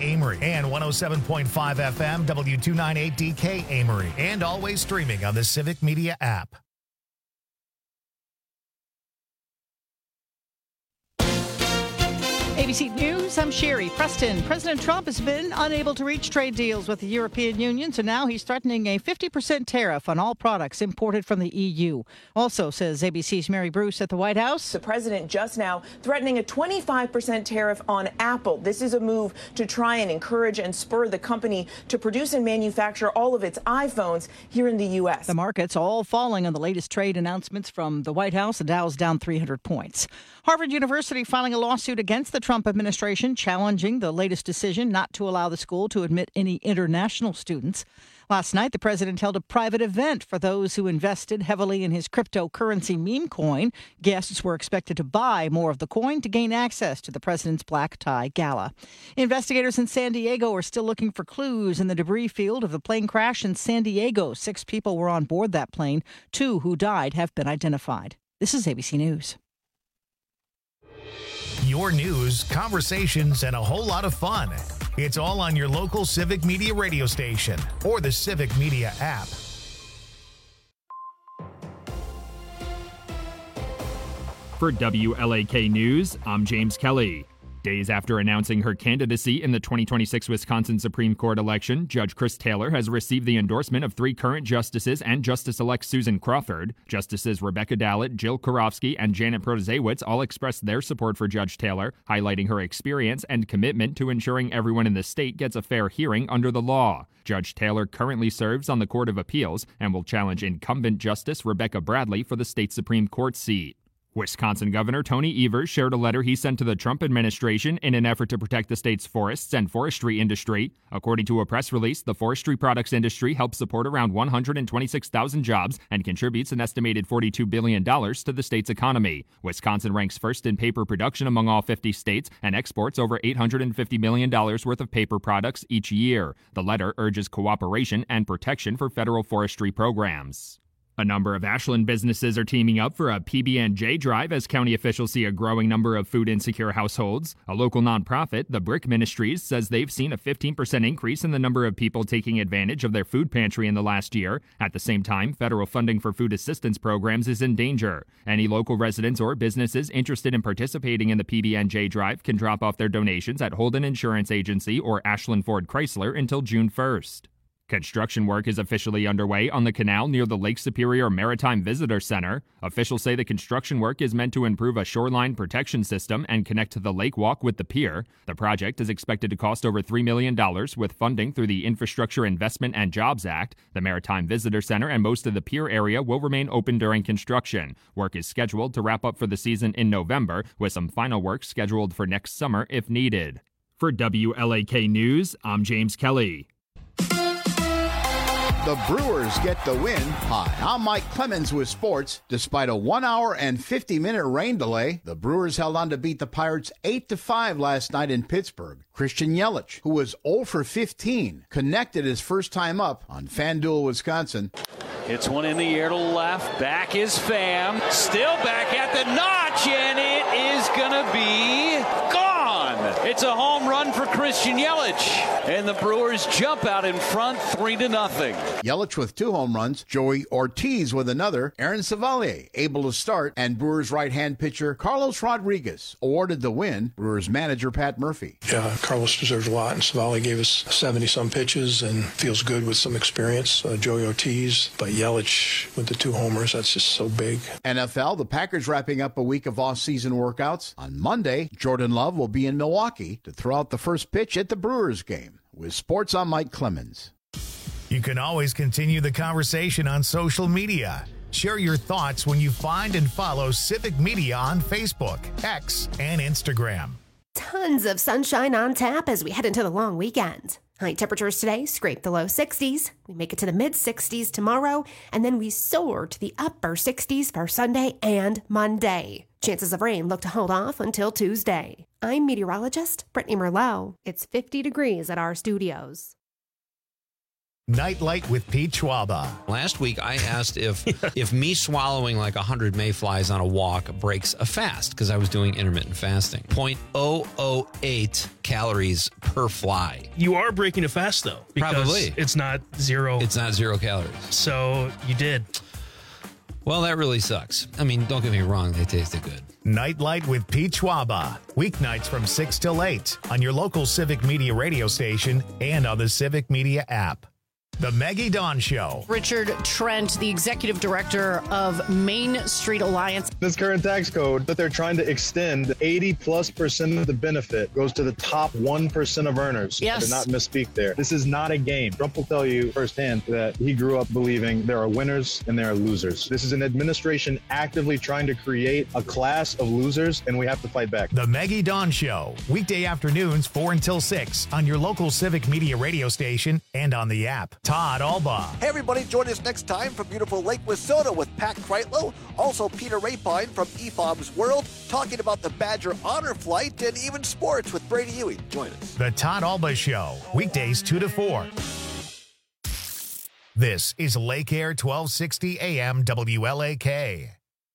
Amory, and 107.5 FM W298DK Amory, and always streaming on the Civic Media app. ABC News, I'm Sherry Preston. President Trump has been unable to reach trade deals with the European Union, so now he's threatening a 50% tariff on all products imported from the EU. Also, says ABC's Mary Bruce at the White House. The president just now threatening a 25% tariff on Apple. This is a move to try and encourage and spur the company to produce and manufacture all of its iPhones here in the U.S. The market's all falling on the latest trade announcements from the White House. The Dow's down 300 points. Harvard University filing a lawsuit against the Trump administration, challenging the latest decision not to allow the school to admit any international students. Last night, the president held a private event for those who invested heavily in his cryptocurrency meme coin. Guests were expected to buy more of the coin to gain access to the president's black tie gala. Investigators in San Diego are still looking for clues in the debris field of the plane crash in San Diego. 6 people were on board that plane. 2 who died have been identified. This is ABC News. Your news, conversations, and a whole lot of fun. It's all on your local Civic Media radio station or the Civic Media app. For WLAK News, I'm James Kelly. Days after announcing her candidacy in the 2026 Wisconsin Supreme Court election, Judge Chris Taylor has received the endorsement of 3 current justices and Justice-elect Susan Crawford. Justices Rebecca Dallett, Jill Karofsky, and Janet Protasiewicz all expressed their support for Judge Taylor, highlighting her experience and commitment to ensuring everyone in the state gets a fair hearing under the law. Judge Taylor currently serves on the Court of Appeals and will challenge incumbent Justice Rebecca Bradley for the state Supreme Court seat. Wisconsin Governor Tony Evers shared a letter he sent to the Trump administration in an effort to protect the state's forests and forestry industry. According to a press release, the forestry products industry helps support around 126,000 jobs and contributes an estimated $42 billion to the state's economy. Wisconsin ranks first in paper production among all 50 states and exports over $850 million worth of paper products each year. The letter urges cooperation and protection for federal forestry programs. A number of Ashland businesses are teaming up for a PB&J drive as county officials see a growing number of food-insecure households. A local nonprofit, the Brick Ministries, says they've seen a 15% increase in the number of people taking advantage of their food pantry in the last year. At the same time, federal funding for food assistance programs is in danger. Any local residents or businesses interested in participating in the PB&J drive can drop off their donations at Holden Insurance Agency or Ashland Ford Chrysler until June 1st. Construction work is officially underway on the canal near the Lake Superior Maritime Visitor Center. Officials say the construction work is meant to improve a shoreline protection system and connect the lake walk with the pier. The project is expected to cost over $3 million with funding through the Infrastructure Investment and Jobs Act. The Maritime Visitor Center and most of the pier area will remain open during construction. Work is scheduled to wrap up for the season in November, with some final work scheduled for next summer if needed. For WLAK News, I'm James Kelly. The Brewers get the win. Hi, I'm Mike Clemens with sports. Despite a 1 hour and 50-minute rain delay, the Brewers held on to beat the Pirates 8-5 last night in Pittsburgh. Christian Yelich, who was 0 for 15, connected his first time up on FanDuel Wisconsin. Hits one in the air to left. Back is Pham. Still back at the notch, and it is going to be gone. It's a home run for Christian Yelich, and the Brewers jump out in front 3-0. Yelich with 2 home runs, Joey Ortiz with another, Aaron Savalier able to start, and Brewers right-hand pitcher Carlos Rodriguez awarded the win. Brewers manager Pat Murphy. Yeah, Carlos deserved a lot, and Savalier gave us 70-some pitches and feels good with some experience. Joey Ortiz, but Yelich with the 2 homers, that's just so big. NFL, the Packers wrapping up a week of off-season workouts. On Monday, Jordan Love will be in Milwaukee to throw out the first pitch at the Brewers game. With sports, I'm Mike Clemens. You can always continue the conversation on social media. Share your thoughts when you find and follow Civic Media on Facebook, X, and Instagram. Tons of sunshine on tap as we head into the long weekend. High temperatures today scrape the low 60s. We make it to the mid 60s tomorrow, and then we soar to the upper 60s for Sunday and Monday. Chances of rain look to hold off until Tuesday. I'm meteorologist Brittany Merlot. It's 50 degrees at our studios. Nightlight with Pete Schwaba. Last week, I asked if me swallowing like 100 mayflies on a walk breaks a fast, because I was doing intermittent fasting. 0.008 calories per fly. You are breaking a fast, though. Because Probably. it's not zero. It's not 0 calories. So you did. Well, that really sucks. I mean, don't get me wrong. They tasted good. Nightlight with Pete Schwaba. Weeknights from 6 till 8 on your local Civic Media radio station and on the Civic Media app. The Maggie Dawn Show. Richard Trent, the executive director of Main Street Alliance. This current tax code that they're trying to extend, 80+% of the benefit goes to the top 1% of earners. Yes. I did not misspeak there. This is not a game. Trump will tell you firsthand that he grew up believing there are winners and there are losers. This is an administration actively trying to create a class of losers, and we have to fight back. The Maggie Dawn Show. Weekday afternoons 4 until 6 on your local Civic Media radio station and on the app. Todd Alba. Hey, everybody, join us next time from beautiful Lake Wissota with Pat Kreitlow, also Peter Rapine from EFOB's World, talking about the Badger Honor Flight and even sports with Brady Ewing. Join us. The Todd Alba Show. Weekdays 2 to 4. This is Lake Air 1260 AM WLAK.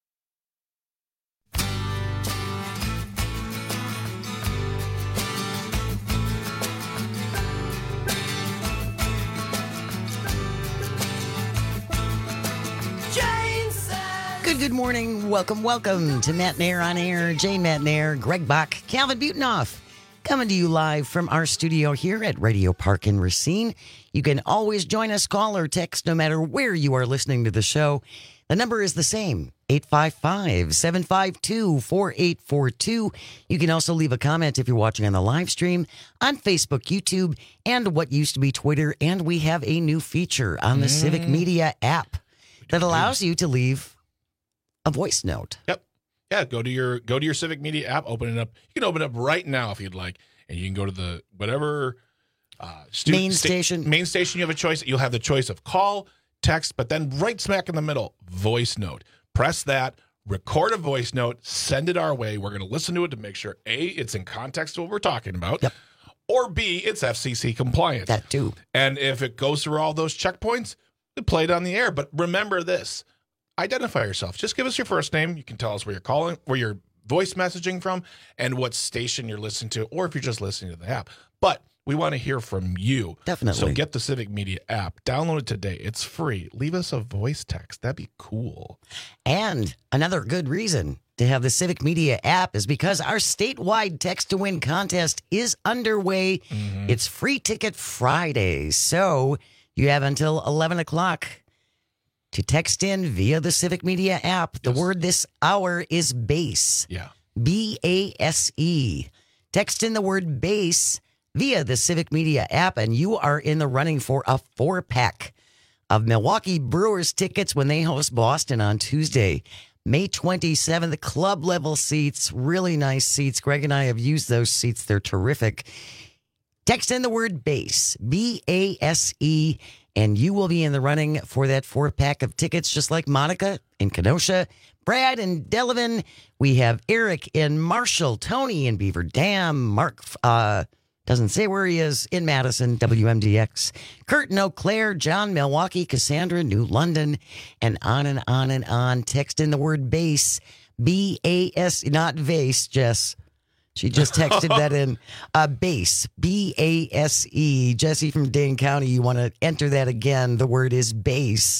Good morning. Welcome to Matt Nair on Air. Jane Matt Nair, Greg Bach, Calvin Butenhoff, coming to you live from our studio here at Radio Park in Racine. You can always join us, call or text no matter where you are listening to the show. The number is the same, 855-752-4842. You can also leave a comment if you're watching on the live stream on Facebook, YouTube, and what used to be Twitter. And we have a new feature on the Civic Media app that allows you to leave a voice note. Yep. Yeah, go to your Civic Media app, open it up. You can open it up right now if you'd like, and you can go to the whatever main station. You have a choice. You'll have the choice of call, text, but then right smack in the middle, voice note. Press that, record a voice note, send it our way. We're going to listen to it to make sure A, it's in context to what we're talking about, or B, it's FCC compliant. That too. And if it goes through all those checkpoints, we play it on the air. But remember this. Identify yourself. Just give us your first name. You can tell us where you're calling, where you're voice messaging from, and what station you're listening to, or if you're just listening to the app. But we want to hear from you. Definitely. So get the Civic Media app. Download it today. It's free. Leave us a voice text. That'd be cool. And another good reason to have the Civic Media app is because our statewide Text to Win contest is underway. It's Free Ticket Friday. So you have until 11 o'clock to text in via the Civic Media app. The word this hour is BASE. Yeah. BASE. Text in the word BASE via the Civic Media app, and you are in the running for a 4-pack of Milwaukee Brewers tickets when they host Boston on Tuesday, May 27th. Club level seats, really nice seats. Greg and I have used those seats. They're terrific. Text in the word BASE, BASE, and you will be in the running for that 4-pack of tickets, just like Monica in Kenosha, Brad in Delavan. We have Eric in Marshall, Tony in Beaver Dam, Mark doesn't say where he is, in Madison, WMDX, Kurt in Eau Claire, John, Milwaukee, Cassandra, New London, and on and on and on. Text in the word BASE, B-A-S, not vase, Jess. She just texted that in. BASE, B-A-S-E. Jesse from Dane County, you want to enter that again. The word is BASE,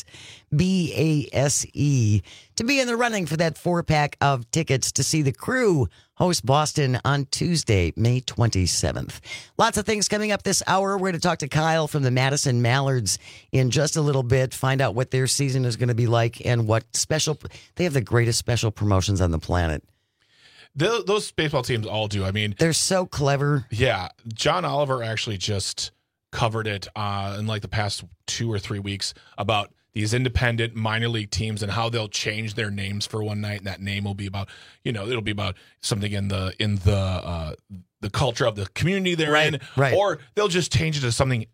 B-A-S-E, to be in the running for that 4-pack of tickets to see the Crew host Boston on Tuesday, May 27th. Lots of things coming up this hour. We're going to talk to Kyle from the Madison Mallards in just a little bit, find out what their season is going to be like and what special, they have the greatest special promotions on the planet. Those baseball teams all do. I mean, they're so clever. Yeah. John Oliver actually just covered it in like the past 2 or 3 weeks about these independent minor league teams and how they'll change their names for one night. And that name will be about, it'll be about something in the culture of the community they're in. Right. Or they'll just change it to something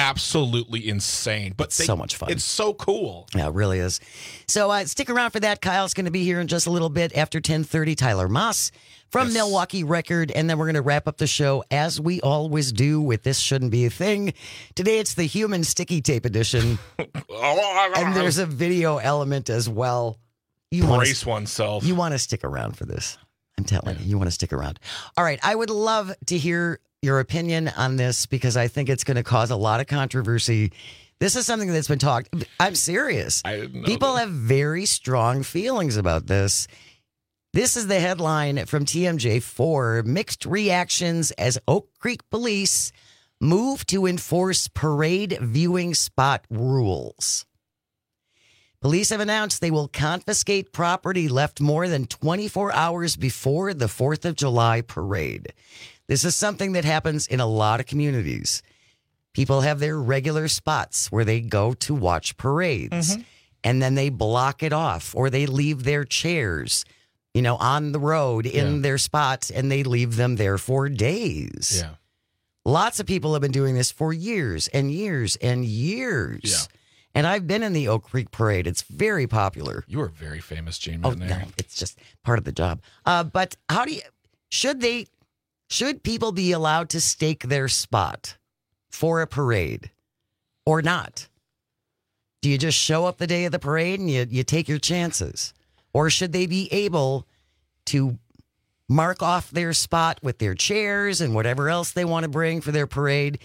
absolutely insane. But so much fun. It's so cool. Yeah, it really is. So stick around for that. Kyle's going to be here in just a little bit after 10:30. Tyler Moss from Milwaukee Record. And then we're going to wrap up the show as we always do with This Shouldn't Be a Thing. Today it's the Human Sticky Tape edition. And there's a video element as well. Brace oneself. You want to stick around for this. I'm telling you want to stick around. All right. I would love to hear your opinion on this because I think it's going to cause a lot of controversy. This is something that's been talked. I'm serious. People have very strong feelings about this. This is the headline from TMJ4. Mixed reactions as Oak Creek police move to enforce parade viewing spot rules. Police have announced they will confiscate property left more than 24 hours before the 4th of July parade. This is something that happens in a lot of communities. People have their regular spots where they go to watch parades, and then they block it off, or they leave their chairs, on the road in their spots, and they leave them there for days. Yeah. Lots of people have been doing this for years and years and years. Yeah. And I've been in the Oak Creek Parade. It's very popular. You are very famous, Jamie. No, it's just part of the job. But should people be allowed to stake their spot for a parade or not? Do you just show up the day of the parade and you take your chances? Or should they be able to mark off their spot with their chairs and whatever else they want to bring for their parade?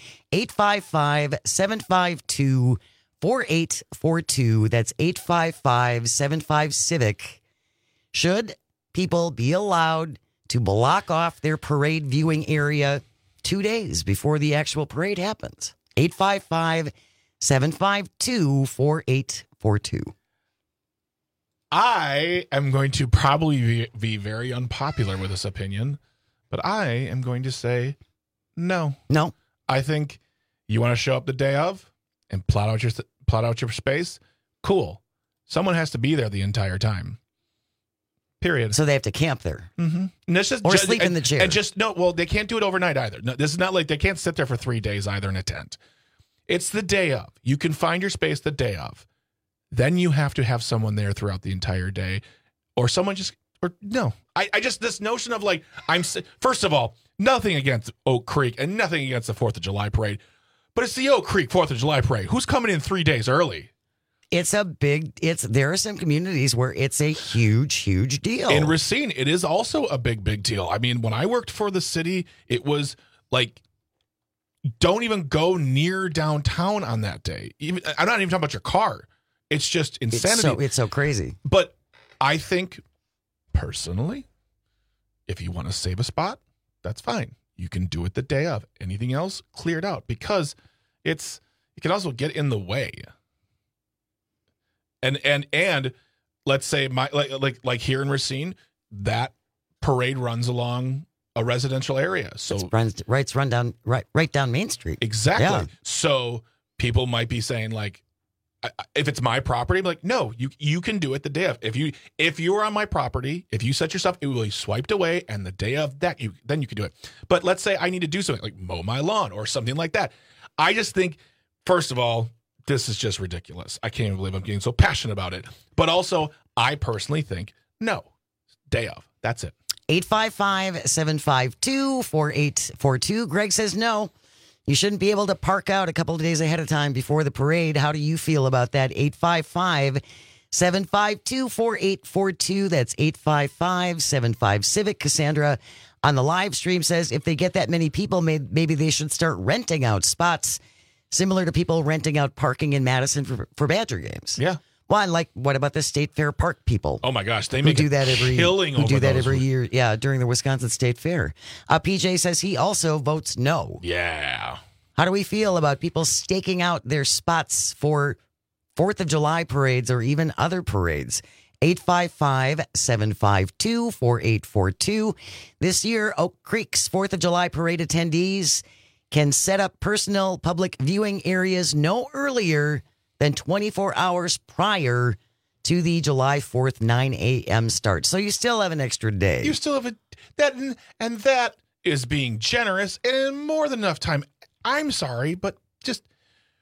855-752-4842. That's 855-75-CIVIC. Should people be allowed to block off their parade viewing area 2 days before the actual parade happens? 855-752-4842. I am going to probably be very unpopular with this opinion, but I am going to say no. No. I think you want to show up the day of and plot out your space. Cool. Someone has to be there the entire time. Period. So they have to camp there. Mm-hmm. Or sleep in the chair. And they can't do it overnight either. No, this is not like they can't sit there for 3 days either in a tent. It's the day of. You can find your space the day of. Then you have to have someone there throughout the entire day, or someone I just, this notion of first of all, nothing against Oak Creek and nothing against the 4th of July parade, but it's the Oak Creek 4th of July parade. Who's coming in 3 days early? There are some communities where it's a huge, huge deal. In Racine, it is also a big, big deal. I mean, when I worked for the city, it was like, don't even go near downtown on that day. I'm not even talking about your car. It's just insanity. It's so crazy. But I think, personally, if you want to save a spot, that's fine. You can do it the day of. Anything else, clear it out. Because it can also get in the way. And let's say like here in Racine, that parade runs along a residential area. So it's run down right down Main Street. Exactly. Yeah. So people might be saying if it's my property, I'm like, no, you can do it the day of. If you're on my property, if you set your stuff, it will be swiped away, and the day of that, then you can do it. But let's say I need to do something like mow my lawn or something like that. I just think, first of all, this is just ridiculous. I can't even believe I'm getting so passionate about it. But also, I personally think, no, day of. That's it. 855-752-4842. Greg says no. You shouldn't be able to park out a couple of days ahead of time before the parade. How do you feel about that? 855-752-4842. That's 855-75-CIVIC. Cassandra on the live stream says if they get that many people, maybe they should start renting out spots similar to people renting out parking in Madison for Badger games. Yeah. Well, what about the State Fair Park people? Oh my gosh, they make do that every year. Yeah, during the Wisconsin State Fair. PJ says he also votes no. Yeah. How do we feel about people staking out their spots for 4th of July parades or even other parades? 855-752-4842. This year, Oak Creek's 4th of July parade attendees can set up personal public viewing areas no earlier than 24 hours prior to the July 4th, 9 a.m. start. So you still have an extra day. You still have that is being generous and more than enough time. I'm sorry, but just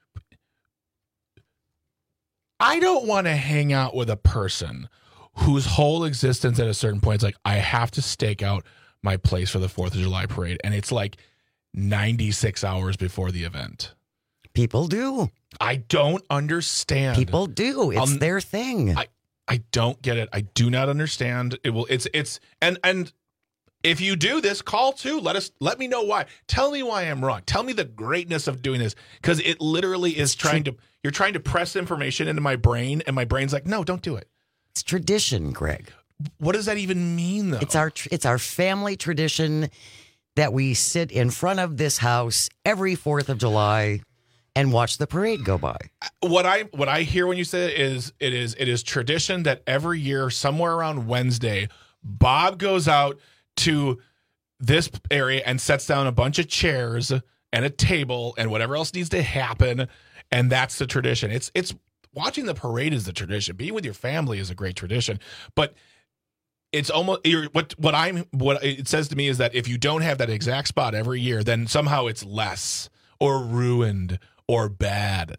I don't want to hang out with a person whose whole existence at a certain point is like, I have to stake out my place for the 4th of July parade. And it's like 96 hours before the event. People do. I don't understand. People do. It's their thing. I don't get it. I do not understand. And if you do this, call too. Let me know why. Tell me why I'm wrong. Tell me the greatness of doing this, because it literally is you're trying to press information into my brain, and my brain's like, no, don't do it. It's tradition, Greg. What does that even mean, though? It's our family tradition that we sit in front of this house every 4th of July and watch the parade go by. What I hear when you say it is tradition that every year, somewhere around Wednesday, Bob goes out to this area and sets down a bunch of chairs and a table and whatever else needs to happen, and that's the tradition. It's watching the parade is the tradition. Being with your family is a great tradition, but it's almost what it says to me is that if you don't have that exact spot every year, then somehow it's less or ruined or bad.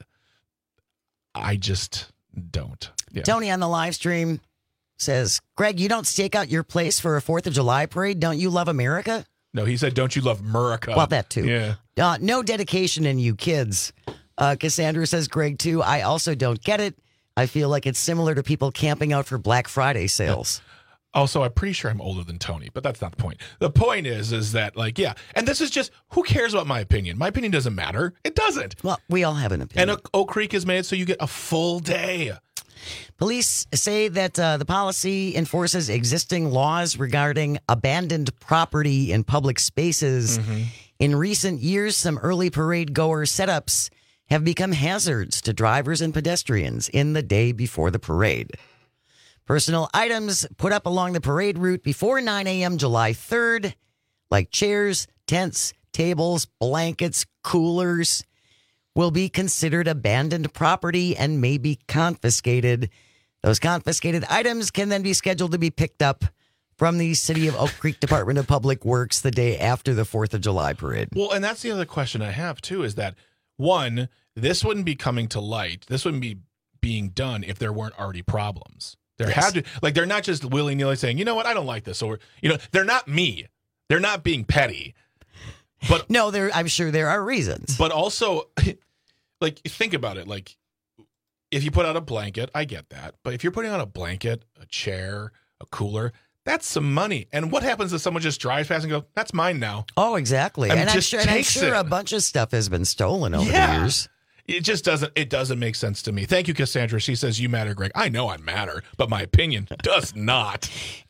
I just don't. Yeah. Tony on the live stream says, Greg, you don't stake out your place for a 4th of July parade? Don't you love America? No, he said, don't you love America? Well, that too. Yeah. No dedication in you kids. Cassandra says, Greg, too. I also don't get it. I feel like it's similar to people camping out for Black Friday sales. Also, I'm pretty sure I'm older than Tony, but that's not the point. The point is that, like, yeah. And this is just, who cares about my opinion? My opinion doesn't matter. It doesn't. Well, we all have an opinion. And Oak Creek is made so you get a full day. Police say that the policy enforces existing laws regarding abandoned property in public spaces. Mm-hmm. In recent years, some early parade goer setups have become hazards to drivers and pedestrians in the day before the parade. Personal items put up along the parade route before 9 a.m. July 3rd, like chairs, tents, tables, blankets, coolers, will be considered abandoned property and may be confiscated. Those confiscated items can then be scheduled to be picked up from the City of Oak Creek Department of Public Works the day after the 4th of July parade. Well, and that's the other question I have, too, is that, one, this wouldn't be coming to light. This wouldn't be being done if there weren't already problems. There had to, like, they're not just willy-nilly saying, you know what, I don't like this. Or, they're not me. They're not being petty. But no, I'm sure there are reasons. But also, like, think about it. Like, if you put out a blanket, I get that. But if you're putting out a blanket, a chair, a cooler, that's some money. And what happens if someone just drives past and goes, that's mine now? Oh, exactly. And I'm sure a bunch of stuff has been stolen over the years. It just doesn't make sense to me. Thank you, Cassandra. She says, you matter, Greg. I know I matter, but my opinion does not.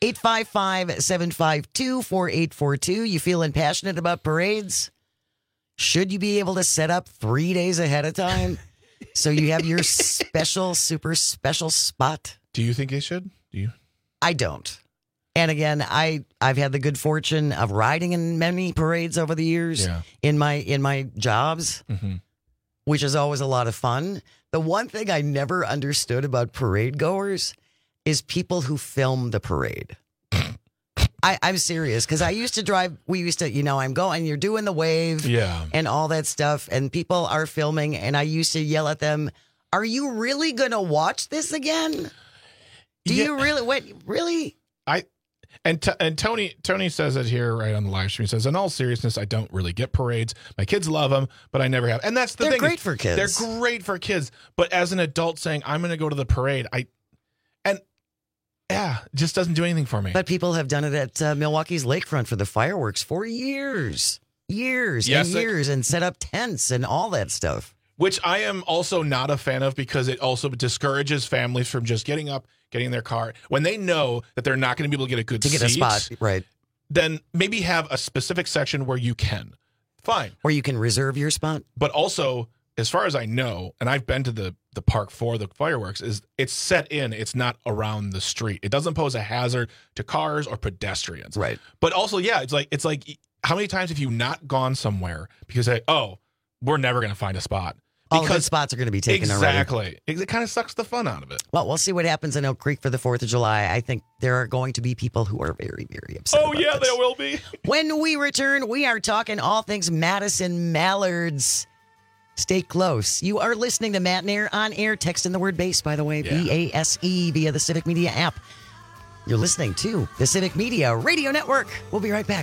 855-752-4842. You feeling passionate about parades? Should you be able to set up 3 days ahead of time so you have your super special spot? Do you think they should? Do you? I don't. And again, I've had the good fortune of riding in many parades over the years in my jobs. Mm-hmm. Which is always a lot of fun. The one thing I never understood about parade goers is people who film the parade. I'm serious, because I used to drive, I'm going, you're doing the wave and all that stuff, and people are filming, and I used to yell at them, are you really going to watch this again? Do you really, really? And Tony says it here right on the live stream. He says, in all seriousness, I don't really get parades. My kids love them, but I never have. And that's the thing. They're great for kids. They're great for kids. But as an adult saying, I'm going to go to the parade, it just doesn't do anything for me. But people have done it at Milwaukee's lakefront for the fireworks for years and set up tents and all that stuff. Which I am also not a fan of, because it also discourages families from just getting up, getting in their car. When they know that they're not going to be able to get a good seat, a spot, right? Then maybe have a specific section where you can. Fine. Or you can reserve your spot. But also, as far as I know, and I've been to the park for the fireworks, is it's set in, it's not around the street. It doesn't pose a hazard to cars or pedestrians. Right. But also, it's like how many times have you not gone somewhere because we're never going to find a spot? All the spots are going to be taken already. Exactly. It kind of sucks the fun out of it. Well, we'll see what happens in Oak Creek for the 4th of July. I think there are going to be people who are very, very upset. Oh, yeah, there will be. When we return, we are talking all things Madison Mallards. Stay close. You are listening to Matt Nair on air. Text in the word BASE, by the way, BASE, via the Civic Media app. You're listening to the Civic Media Radio Network. We'll be right back.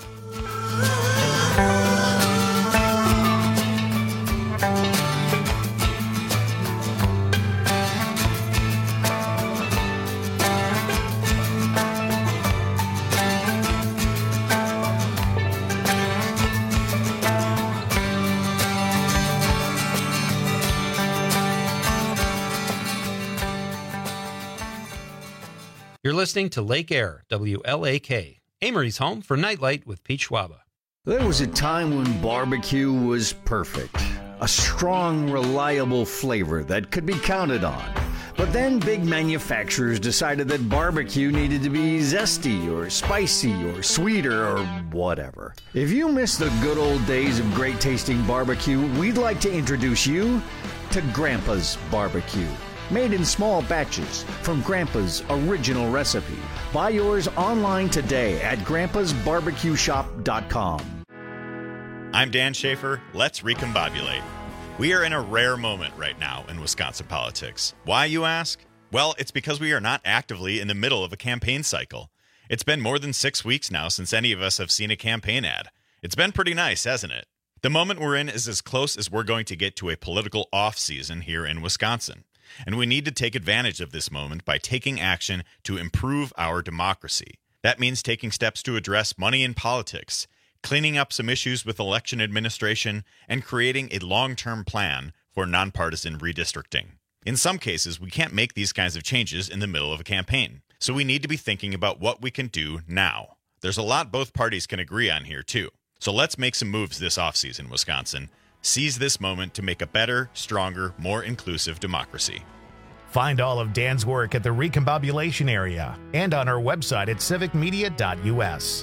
You're listening to Lake Air, WLAK, Amory's home for Nightlight with Pete Schwaba. There was a time when barbecue was perfect. A strong, reliable flavor that could be counted on. But then big manufacturers decided that barbecue needed to be zesty or spicy or sweeter or whatever. If you miss the good old days of great tasting barbecue, we'd like to introduce you to Grandpa's Barbecue. Made in small batches from Grandpa's original recipe. Buy yours online today at grandpasbarbecueshop.com. I'm Dan Schaefer. Let's recombobulate. We are in a rare moment right now in Wisconsin politics. Why, you ask? Well, it's because we are not actively in the middle of a campaign cycle. It's been more than 6 weeks now since any of us have seen a campaign ad. It's been pretty nice, hasn't it? The moment we're in is as close as we're going to get to a political off-season here in Wisconsin. And we need to take advantage of this moment by taking action to improve our democracy. That means taking steps to address money in politics, cleaning up some issues with election administration, and creating a long-term plan for nonpartisan redistricting. In some cases, we can't make these kinds of changes in the middle of a campaign, so we need to be thinking about what we can do now. There's a lot both parties can agree on here, too. So let's make some moves this offseason, Wisconsin. Seize this moment to make a better, stronger, more inclusive democracy. Find all of Dan's work at the Recombobulation area and on our website at civicmedia.us.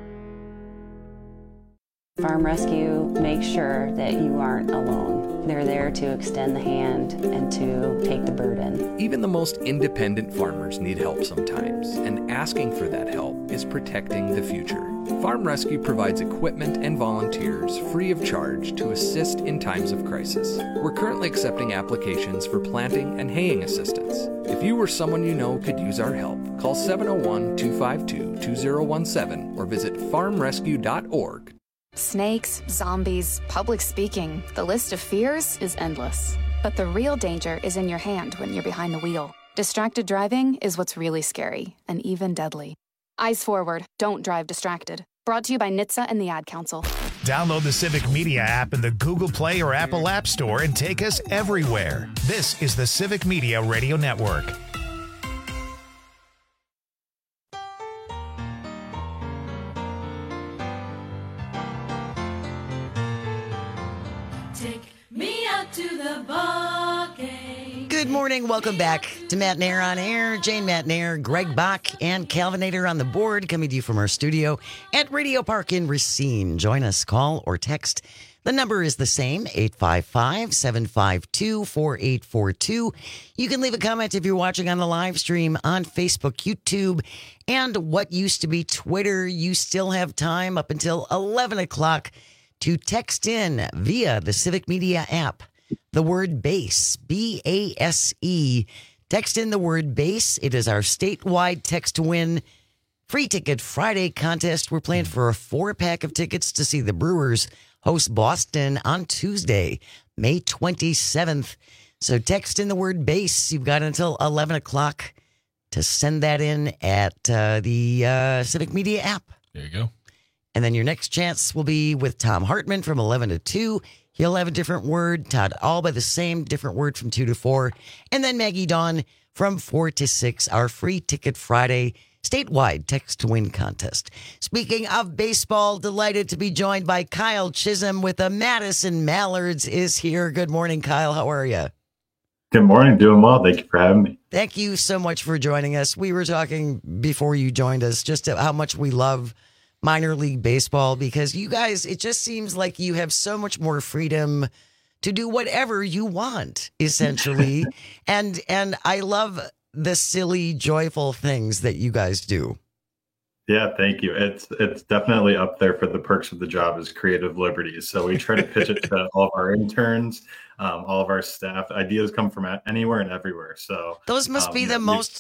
Farm Rescue makes sure that you aren't alone. They're there to extend the hand and to take the burden. Even the most independent farmers need help sometimes, and asking for that help is protecting the future. Farm Rescue provides equipment and volunteers free of charge to assist in times of crisis. We're currently accepting applications for planting and haying assistance. If you or someone you know could use our help, call 701-252-2017 or visit farmrescue.org. Snakes, zombies, public speaking. The list of fears is endless. But the real danger is in your hand when you're behind the wheel. Distracted driving is what's really scary and even deadly. Eyes forward, don't drive distracted. Brought to you by NHTSA and the Ad Council. Download the Civic Media app in the Google Play or Apple App Store and take us everywhere. This is the Civic Media Radio Network. Good morning. Welcome back to Matt Nair on air. Jane Matt Nair, Greg Bach, and Calvinator on the board, coming to you from our studio at Radio Park in Racine. Join us, call or text. The number is the same, 855-752-4842. You can leave a comment if you're watching on the live stream on Facebook, YouTube, and what used to be Twitter. You still have time up until 11 o'clock to text in via the Civic Media app. The word BASE, B-A-S-E. Text in the word BASE. It is our statewide text to win free ticket Friday contest. We're playing for a 4-pack of tickets to see the Brewers host Boston on Tuesday, May 27th. So text in the word BASE. You've got until 11 o'clock to send that in at the Civic Media app. There you go. And then your next chance will be with Tom Hartman from 11 to 2. He'll have a different word. Todd Alba, the same different word from 2 to 4. And then Maggie Dawn from 4 to 6, our free ticket Friday statewide text to win contest. Speaking of baseball, delighted to be joined by Kyle Chisholm with the Madison Mallards is here. Good morning, Kyle. How are you? Good morning. Doing well. Thank you for having me. Thank you so much for joining us. We were talking before you joined us just how much we love minor league baseball, because you guys, it just seems like you have so much more freedom to do whatever you want, essentially. and I love the silly, joyful things that you guys do. Yeah, thank you. It's definitely up there for the perks of the job is creative liberties. So we try to pitch it to all of our interns, all of our staff. Ideas come from anywhere and everywhere. So those must be the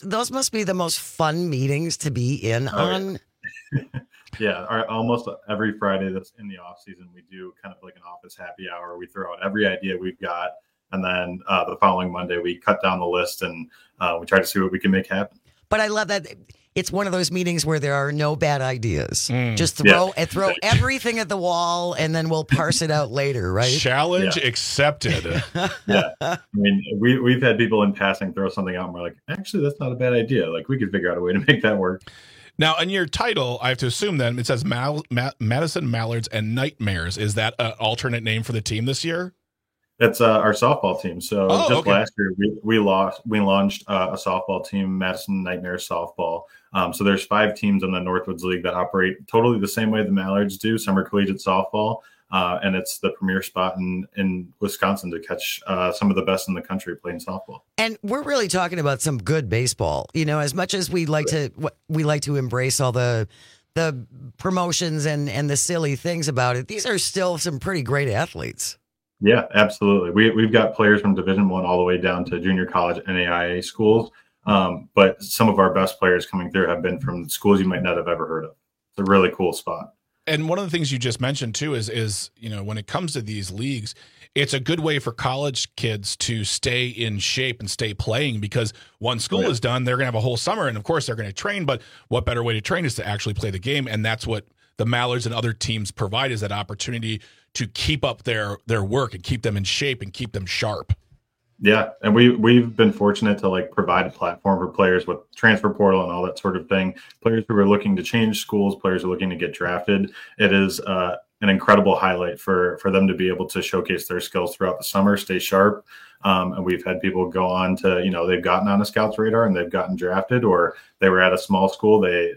most fun meetings to be in on. Yeah, almost every Friday that's in the off season, we do kind of like an office happy hour. We throw out every idea we've got, and then the following Monday we cut down the list and we try to see what we can make happen. But I love that it's one of those meetings where there are no bad ideas. Just throw everything at the wall, and then we'll parse it out later, right? Challenge accepted. Yeah, I mean, we've had people in passing throw something out, and we're like, actually, that's not a bad idea. Like, we could figure out a way to make that work. Now, in your title, I have to assume then it says Madison Mallards and Nightmares. Is that an alternate name for the team this year? It's our softball team. So last year we launched a softball team, Madison Nightmares softball. So there's 5 teams in the Northwoods League that operate totally the same way the Mallards do, summer collegiate softball. And it's the premier spot in Wisconsin to catch some of the best in the country playing softball. And we're really talking about some good baseball. You know, as much as we like to embrace all the promotions and the silly things about it, these are still some pretty great athletes. Yeah, absolutely. We've got players from Division I all the way down to junior college NAIA schools. But some of our best players coming through have been from schools you might not have ever heard of. It's a really cool spot. And one of the things you just mentioned too is when it comes to these leagues, it's a good way for college kids to stay in shape and stay playing, because once school is done, they're going to have a whole summer, and of course they're going to train. But what better way to train is to actually play the game, and that's what the Mallards and other teams provide, is that opportunity to keep up their work and keep them in shape and keep them sharp. Yeah, and we've been fortunate to provide a platform for players with transfer portal and all that sort of thing. Players who are looking to change schools, players who are looking to get drafted. It is an incredible highlight for them to be able to showcase their skills throughout the summer, stay sharp. And we've had people go on to, they've gotten on a scout's radar and they've gotten drafted, or they were at a small school. They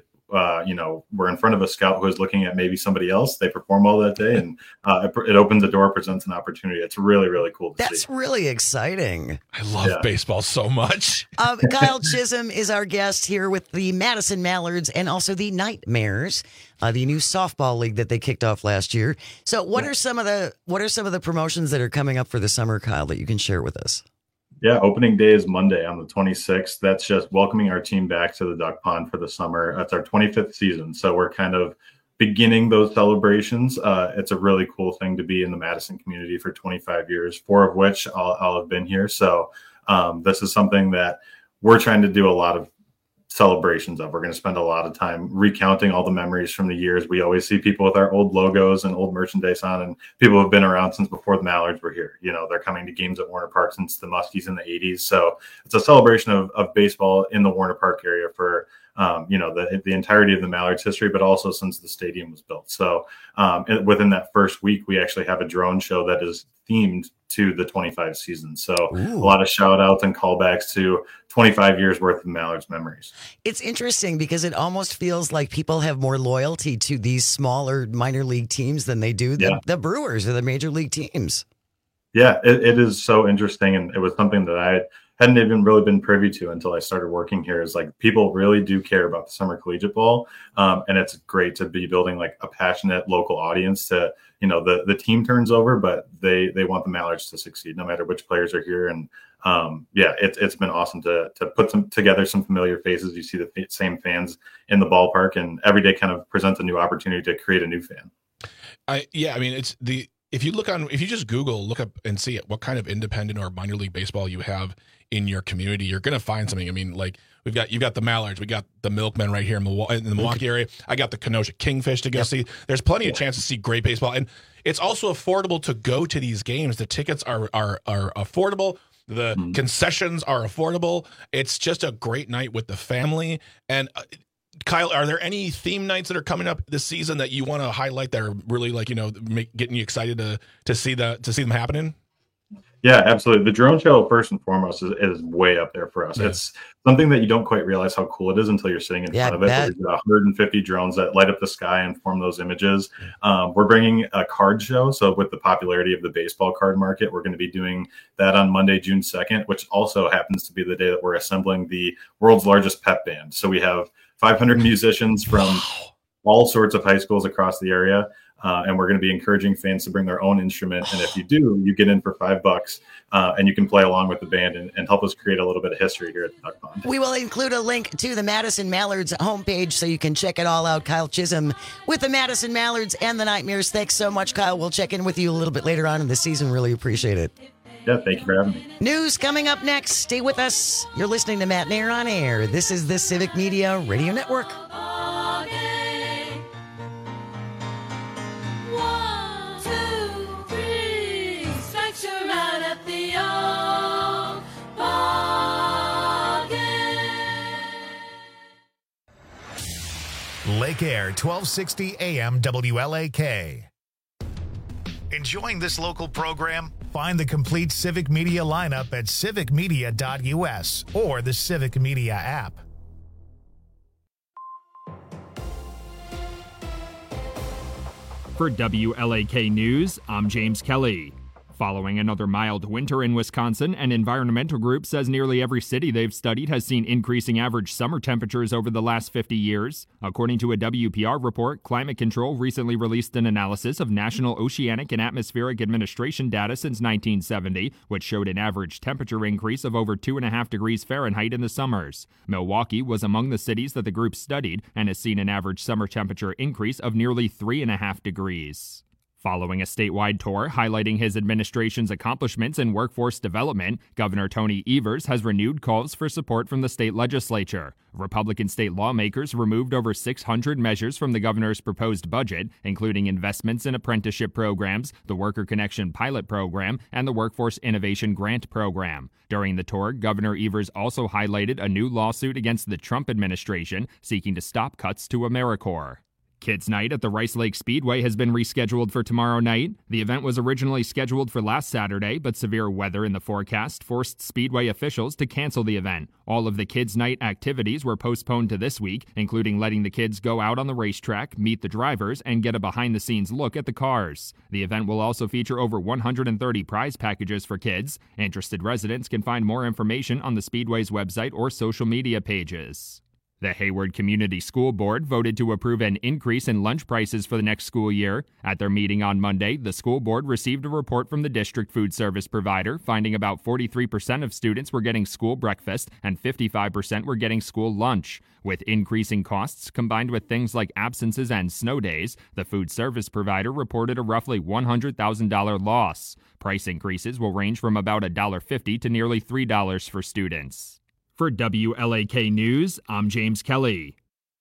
were in front of a scout who was looking at maybe somebody else. They perform well that day, and it opens the door, presents an opportunity. It's really, really cool to see. That's really exciting. I love baseball so much. Kyle Chisholm is our guest here with the Madison Mallards and also the Nightmares, the new softball league that they kicked off last year. So what are some of the promotions that are coming up for the summer, Kyle, that you can share with us? Yeah, opening day is Monday on the 26th. That's just welcoming our team back to the Duck Pond for the summer. That's our 25th season. So we're kind of beginning those celebrations. It's a really cool thing to be in the Madison community for 25 years, 4 of which I'll have been here. So this is something that we're trying to do a lot of celebrations of. We're going to spend a lot of time recounting all the memories from the years. We always see people with our old logos and old merchandise on, and people have been around since before the Mallards were here. They're coming to games at Warner Park since the Muskies in the 80s. So it's a celebration of baseball in the Warner Park area for the entirety of the Mallards history, but also since the stadium was built. So within that first week, we actually have a drone show that is themed to the 25 season. So a lot of shout outs and callbacks to 25 years worth of Mallards memories. It's interesting because it almost feels like people have more loyalty to these smaller minor league teams than they do the Brewers or the major league teams. Yeah, it is so interesting. And it was something that I hadn't even really been privy to until I started working here, is people really do care about the summer collegiate ball. And it's great to be building a passionate local audience to, the team turns over, but they want the Mallards to succeed no matter which players are here. And it's been awesome to put together some familiar faces. You see the same fans in the ballpark, and every day kind of presents a new opportunity to create a new fan. If you just look up and see what kind of independent or minor league baseball you have in your community, you're going to find something. I mean, you've got the Mallards, we got the Milkmen right here in the Milwaukee area. I got the Kenosha Kingfish to go see. There's plenty of chance to see great baseball, and it's also affordable to go to these games. The tickets are affordable. The concessions are affordable. It's just a great night with the family. And Kyle, are there any theme nights that are coming up this season that you want to highlight that are really getting you excited to see them happening? Yeah, absolutely. The drone show, first and foremost, is way up there for us. Yeah. It's something that you don't quite realize how cool it is until you're sitting in front of it. There's 150 drones that light up the sky and form those images. We're bringing a card show. So with the popularity of the baseball card market, we're going to be doing that on Monday, June 2nd, which also happens to be the day that we're assembling the world's largest pep band. So we have 500 musicians from all sorts of high schools across the area. And we're going to be encouraging fans to bring their own instrument. And if you do, you get in for $5 and you can play along with the band and help us create a little bit of history here at the Duck Pond. We will include a link to the Madison Mallards homepage so you can check it all out. Kyle Chisholm with the Madison Mallards and the Nightmares. Thanks so much, Kyle. We'll check in with you a little bit later on in the season. Really appreciate it. Yeah, thank you for having me. News coming up next. Stay with us. You're listening to Matt Nair on Air. This is the Civic Media Radio Network. Lake Air, 1260 AM WLAK. Enjoying this local program? Find the complete Civic Media lineup at civicmedia.us or the Civic Media app. For WLAK News, I'm James Kelly. Following another mild winter in Wisconsin, an environmental group says nearly every city they've studied has seen increasing average summer temperatures over the last 50 years. According to a WPR report, Climate Control recently released an analysis of National Oceanic and Atmospheric Administration data since 1970, which showed an average temperature increase of over 2.5 degrees Fahrenheit in the summers. Milwaukee was among the cities that the group studied and has seen an average summer temperature increase of nearly 3.5 degrees. Following a statewide tour highlighting his administration's accomplishments in workforce development, Governor Tony Evers has renewed calls for support from the state legislature. Republican state lawmakers removed over 600 measures from the governor's proposed budget, including investments in apprenticeship programs, the Worker Connection pilot program, and the Workforce Innovation Grant program. During the tour, Governor Evers also highlighted a new lawsuit against the Trump administration seeking to stop cuts to AmeriCorps. Kids Night at the Rice Lake Speedway has been rescheduled for tomorrow night. The event was originally scheduled for last Saturday, but severe weather in the forecast forced Speedway officials to cancel the event. All of the Kids Night activities were postponed to this week, including letting the kids go out on the racetrack, meet the drivers, and get a behind-the-scenes look at the cars. The event will also feature over 130 prize packages for kids. Interested residents can find more information on the Speedway's website or social media pages. The Hayward Community School Board voted to approve an increase in lunch prices for the next school year. At their meeting on Monday, the school board received a report from the district food service provider, finding about 43% of students were getting school breakfast and 55% were getting school lunch. With increasing costs combined with things like absences and snow days, the food service provider reported a roughly $100,000 loss. Price increases will range from about $1.50 to nearly $3 for students. For WLAK News, I'm James Kelly.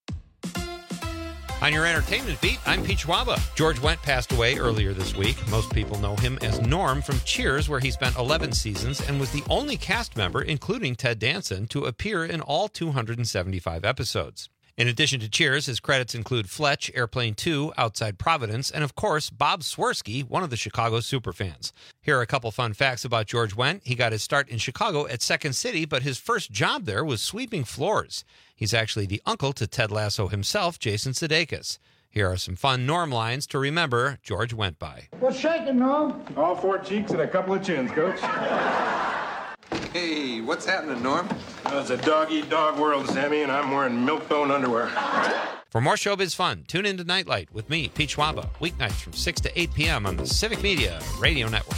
On your entertainment beat, I'm Pete Schwaba. George Wendt passed away earlier this week. Most people know him as Norm from Cheers, where he spent 11 seasons and was the only cast member, including Ted Danson, to appear in all 275 episodes. In addition to Cheers, his credits include Fletch, Airplane 2, Outside Providence, and of course, Bob Swirsky, one of the Chicago superfans. Here are a couple fun facts about George Wendt. He got his start in Chicago at Second City, but his first job there was sweeping floors. He's actually the uncle to Ted Lasso himself, Jason Sudeikis. Here are some fun Norm lines to remember George Wendt by. What's shaking, Norm? All 4 cheeks and a couple of chins, Coach. Hey, what's happening, Norm? It's a dog-eat-dog world, Sammy, and I'm wearing milk-bone underwear. For more showbiz fun, tune in to Nightlight with me, Pete Schwaba, weeknights from 6 to 8 p.m. on the Civic Media Radio Network.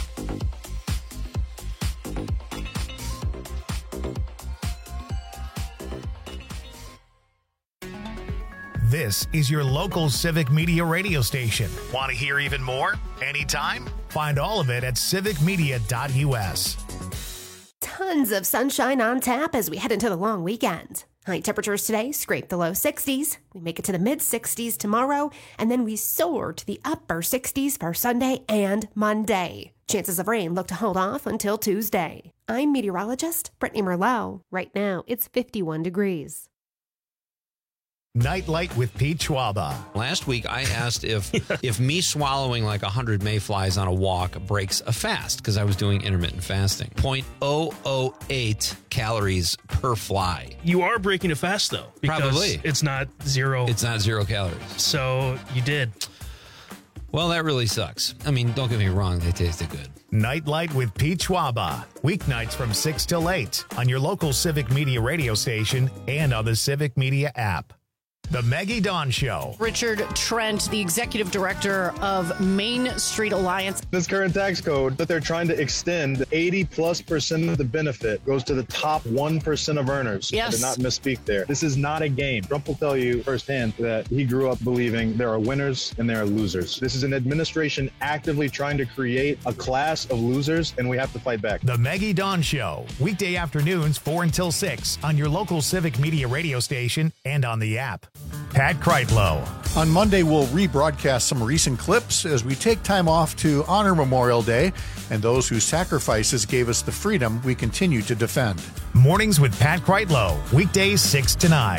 This is your local Civic Media radio station. Want to hear even more? Anytime? Find all of it at civicmedia.us. Tons of sunshine on tap as we head into the long weekend. High temperatures today scrape the low 60s. We make it to the mid 60s tomorrow, and then we soar to the upper 60s for Sunday and Monday. Chances of rain look to hold off until Tuesday. I'm meteorologist Brittany Merlot. Right now, it's 51 degrees. Nightlight with Pete Schwaba. Last week, I asked if me swallowing like 100 mayflies on a walk breaks a fast, because I was doing intermittent fasting. 0.008 calories per fly. You are breaking a fast, though. Because Probably. It's not zero. It's not 0 calories. So you did. Well, that really sucks. I mean, don't get me wrong. They tasted good. Nightlight with Pete Schwaba. Weeknights from 6 till 8 on your local Civic Media radio station and on the Civic Media app. The Maggie Dawn Show. Richard Trent, the executive director of Main Street Alliance. This current tax code that they're trying to extend, 80+% of the benefit goes to the top 1% of earners. Yes. I did not misspeak there. This is not a game. Trump will tell you firsthand that he grew up believing there are winners and there are losers. This is an administration actively trying to create a class of losers, and we have to fight back. The Maggie Dawn Show. Weekday afternoons 4 until 6 on your local Civic Media radio station and on the app. Pat Kreitlow. On Monday, we'll rebroadcast some recent clips as we take time off to honor Memorial Day and those whose sacrifices gave us the freedom we continue to defend. Mornings with Pat Kreitlow. Weekdays 6 to 9.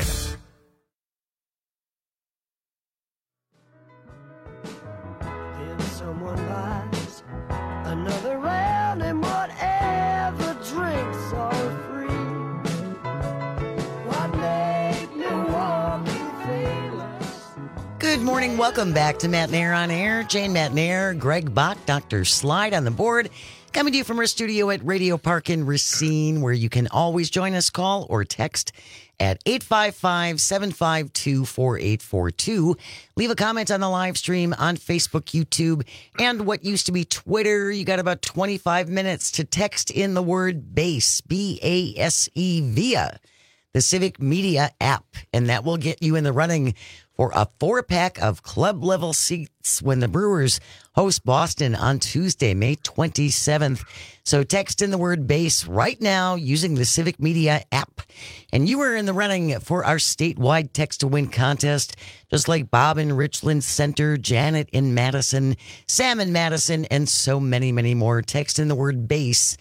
If someone buys another round and whatever drinks are free, what made Milwaukee famous? Good morning. Welcome back to Matt Nair on Air. Jane Matt Nair, Greg Bott, Dr. Slide on the board. Coming to you from our studio at Radio Park in Racine, where you can always join us, call or text at 855-752-4842. Leave a comment on the live stream on Facebook, YouTube, and what used to be Twitter. You got about 25 minutes to text in the word BASE, B-A-S-E, via the Civic Media app, and that will get you in the running for a 4-pack of club-level seats when the Brewers host Boston on Tuesday, May 27th. So text in the word BASE right now using the Civic Media app. And you are in the running for our statewide text-to-win contest, just like Bob in Richland Center, Janet in Madison, Sam in Madison, and so many, many more. Text in the word BASE,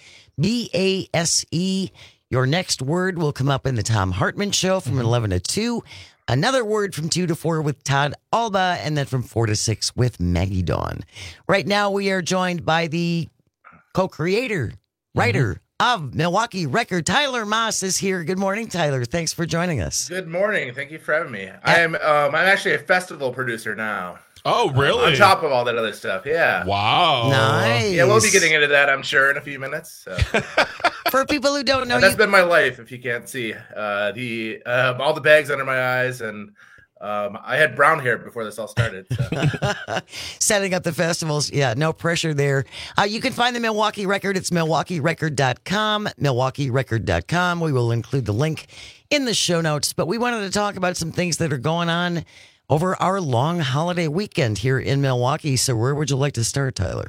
B-A-S-E. Your next word will come up in the Tom Hartman Show from 11 to 2. Another word from 2 to 4 with Todd Alba, and then from 4 to 6 with Maggie Dawn. Right now, we are joined by the co-creator, writer of Milwaukee Record. Tyler Moss is here. Good morning, Tyler. Thanks for joining us. Good morning. Thank you for having me. I'm actually a festival producer now. Oh, really? On top of all that other stuff, yeah. Wow. Nice. Yeah, we'll be getting into that, I'm sure, in a few minutes. So. For people who don't know, that's been my life. If you can't see, all the bags under my eyes, and I had brown hair before this all started. So. Setting up the festivals, yeah, no pressure there. You can find the Milwaukee Record. It's MilwaukeeRecord.com. MilwaukeeRecord.com. We will include the link in the show notes. But we wanted to talk about some things that are going on over our long holiday weekend here in Milwaukee. So where would you like to start, Tyler?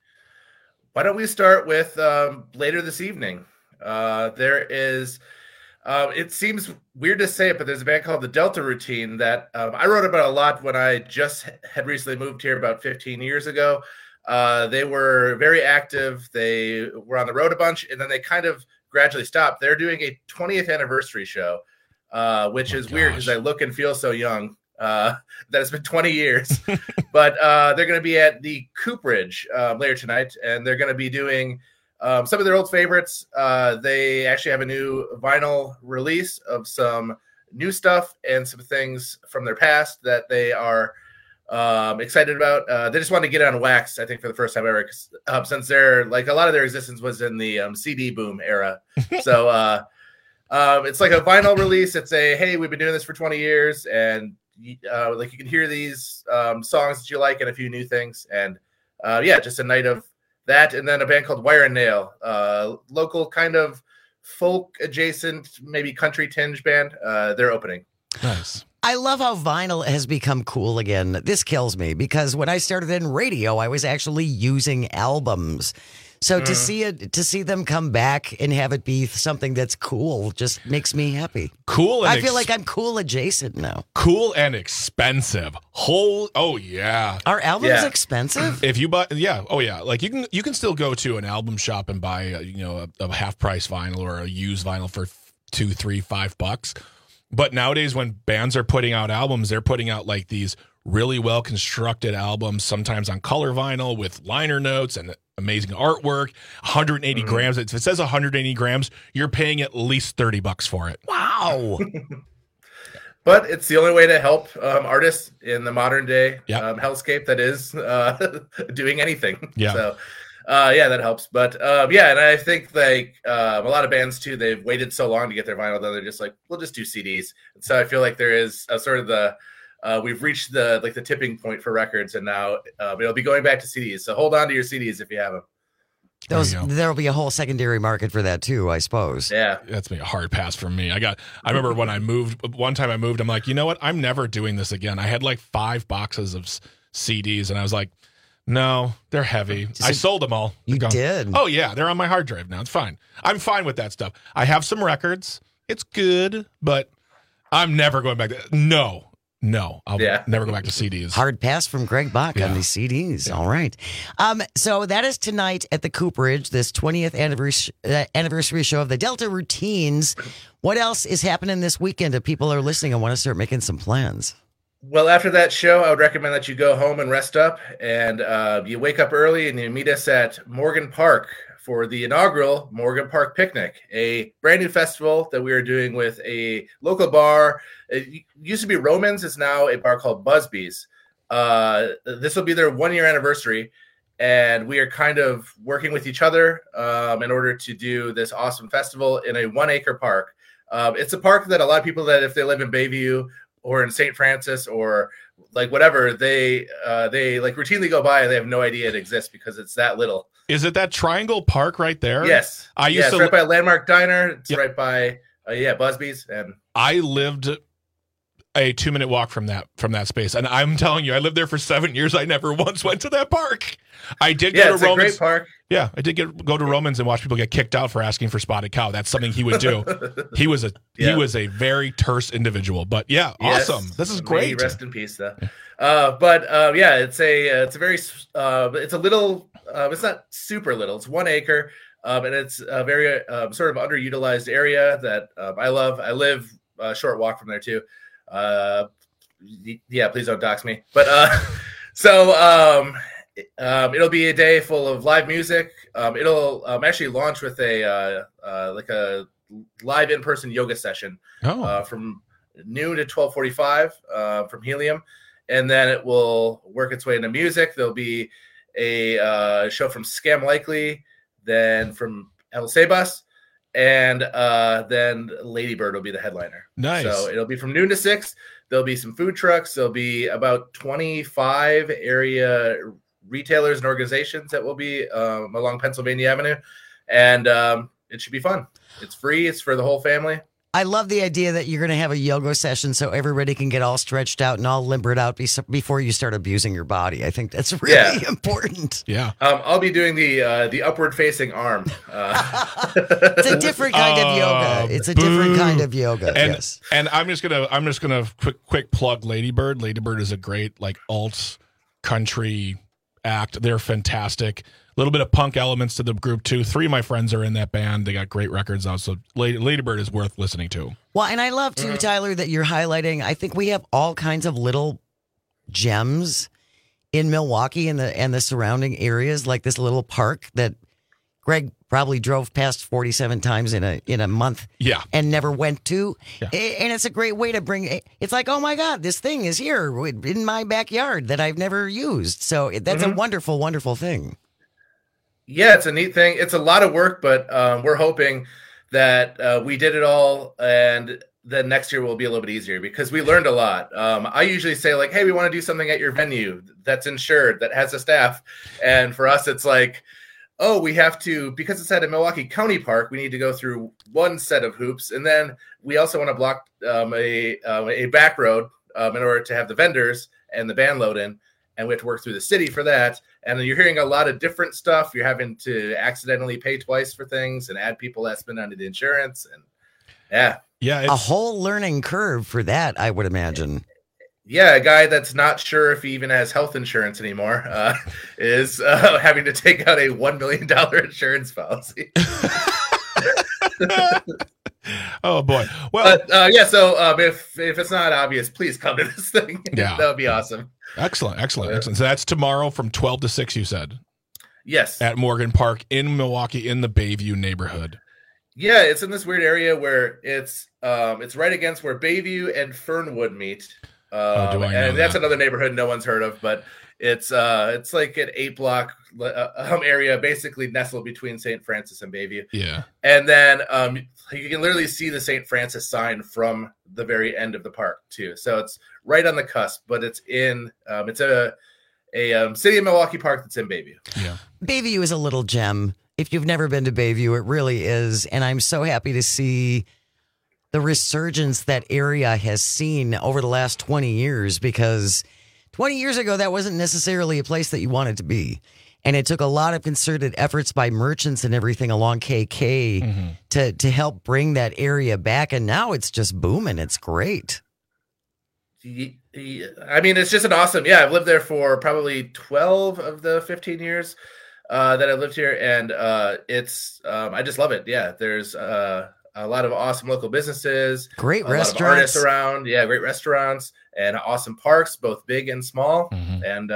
Why don't we start with later this evening? There is, it seems weird to say it, but there's a band called the Delta Routine that I wrote about a lot when I just had recently moved here about 15 years ago. They were very active. They were on the road a bunch, and then they kind of gradually stopped. They're doing a 20th anniversary show, which is weird because I look and feel so young. That it's been 20 years, but they're going to be at the Cooperage later tonight, and they're going to be doing some of their old favorites. They actually have a new vinyl release of some new stuff and some things from their past that they are excited about. They just wanted to get it on wax, I think, for the first time ever, since they're like a lot of their existence was in the CD boom era. So it's like a vinyl release. It's a, hey, we've been doing this for 20 years, and like you can hear these songs that you like and a few new things, and just a night of that. And then a band called Wire and Nail, local kind of folk adjacent, maybe country tinge band. They're opening. Nice. I love how vinyl has become cool again. This kills me because when I started in radio, I was actually using albums. So to see them come back and have it be something that's cool just makes me happy. Cool. And I feel like I'm cool adjacent now. Cool and expensive. Oh yeah. Are albums expensive? If you buy, like you can still go to an album shop and buy a half price vinyl or a used vinyl for $2, $3, $5. But nowadays, when bands are putting out albums, they're putting out like these really well constructed albums, sometimes on color vinyl with liner notes and amazing artwork. 180 grams. If it says 180 grams, you're paying at least $30 for it. Wow. But it's the only way to help artists in the modern day hellscape that is doing anything. Yeah. So, that helps. But and I think like a lot of bands too, they've waited so long to get their vinyl that they're just like, we'll just do CDs. And so I feel like there is a sort of we've reached the tipping point for records, and now it'll be going back to CDs. So hold on to your CDs if you have them. There'll be a whole secondary market for that too, I suppose. Yeah, that's been a hard pass for me. I remember when I moved. One time I moved, I'm like, you know what? I'm never doing this again. I had like 5 boxes of CDs, and I was like, no, they're heavy. I sold them all. You did? Oh yeah, they're on my hard drive now. It's fine. I'm fine with that stuff. I have some records. It's good, but I'm never going back to No, I'll never go back to CDs. Hard pass from Greg Bach on these CDs. Yeah. All right. So that is tonight at the Cooperage, this 20th anniversary show of the Delta Routines. What else is happening this weekend if people are listening and want to start making some plans? Well, after that show, I would recommend that you go home and rest up, and you wake up early and you meet us at Morgan Park for the inaugural Morgan Park Picnic, a brand new festival that we are doing with a local bar. It used to be Romans. It's now a bar called Busby's. This will be their 1-year anniversary, and we are kind of working with each other in order to do this awesome festival in a 1-acre park. It's a park that a lot of people that if they live in Bayview or in St. Francis or like whatever, they like routinely go by and they have no idea it exists because it's that little. Is it that Triangle Park right there? Yes. It's right by Landmark Diner. It's right by Busby's, and I lived a 2-minute walk from that space, and I'm telling you, I lived there for 7 years. I never once went to that park. I did go to it's Romans. A great park. Yeah, I did go to Romans and watch people get kicked out for asking for spotted cow. That's something he would do. He was a very terse individual, but awesome. This is great. May rest in peace, though. It's a little. It's not super little. It's 1 acre, and it's a very sort of underutilized area that I love. I live a short walk from there too. Please don't dox me. But it'll be a day full of live music. It'll actually launch with a live in-person yoga session from noon to 12:45 from Helium, and then it will work its way into music. There'll be a show from Scam Likely, then from El Sebas, and then Ladybird will be the headliner. Nice. So it'll be from noon to 6. There'll be some food trucks. There'll be about 25 area retailers and organizations that will be along Pennsylvania Avenue, and it should be fun. It's free. It's for the whole family. I love the idea that you're going to have a yoga session so everybody can get all stretched out and all limbered out before you start abusing your body. I think that's really important. Yeah. I'll be doing the upward facing arm. It's a different kind of yoga. It's a different kind of yoga. And, yes. And I'm just gonna quick plug Ladybird. Ladybird is a great like alt country act. They're fantastic. A little bit of punk elements to the group too. 3 of my friends are in that band. They got great records out. So Ladybird is worth listening to. Well, and I love too, Tyler, that you're highlighting. I think we have all kinds of little gems in Milwaukee and the surrounding areas, like this little park that Greg probably drove past 47 times in a month. Yeah. And never went to. Yeah. And it's a great way to bring it's like, oh my God, this thing is here in my backyard that I've never used. So that's a wonderful, wonderful thing. Yeah, it's a neat thing. It's a lot of work, but we're hoping that we did it all, and then next year will be a little bit easier because we learned a lot. I usually say like, hey, we want to do something at your venue that's insured, that has a staff. And for us, it's like, oh, we have to, because it's at a Milwaukee County Park, we need to go through one set of hoops. And then we also want to block a back road in order to have the vendors and the band load in. And we have to work through the city for that. And you're hearing a lot of different stuff. You're having to accidentally pay twice for things and add people that spend on the insurance. And yeah, a whole learning curve for that, I would imagine. Yeah, a guy that's not sure if he even has health insurance anymore is having to take out a $1 million insurance policy. Oh boy. Well, So if it's not obvious, please come to this thing. Yeah. That would be awesome. Excellent. So that's tomorrow from 12 to 6, you said? Yes. At Morgan Park in Milwaukee in the Bayview neighborhood. Yeah, it's in this weird area where it's right against where Bayview and Fernwood meet. And that's another neighborhood no one's heard of, but it's like an 8-block area, basically nestled between St. Francis and Bayview. Yeah. And then you can literally see the St. Francis sign from the very end of the park too. So it's right on the cusp, but it's in it's a city of Milwaukee park that's in Bayview. Yeah. Bayview is a little gem. If you've never been to Bayview, it really is. And I'm so happy to see the resurgence that area has seen over the last 20 years, because 20 years ago, that wasn't necessarily a place that you wanted to be. And it took a lot of concerted efforts by merchants and everything along KK to help bring that area back. And now it's just booming. It's great. I mean, it's just an awesome. Yeah, I've lived there for probably 12 of the 15 years that I've lived here, and it's I just love it. Yeah, there's a lot of awesome local businesses, great restaurants, lot of artists around. Yeah, great restaurants and awesome parks, both big and small, and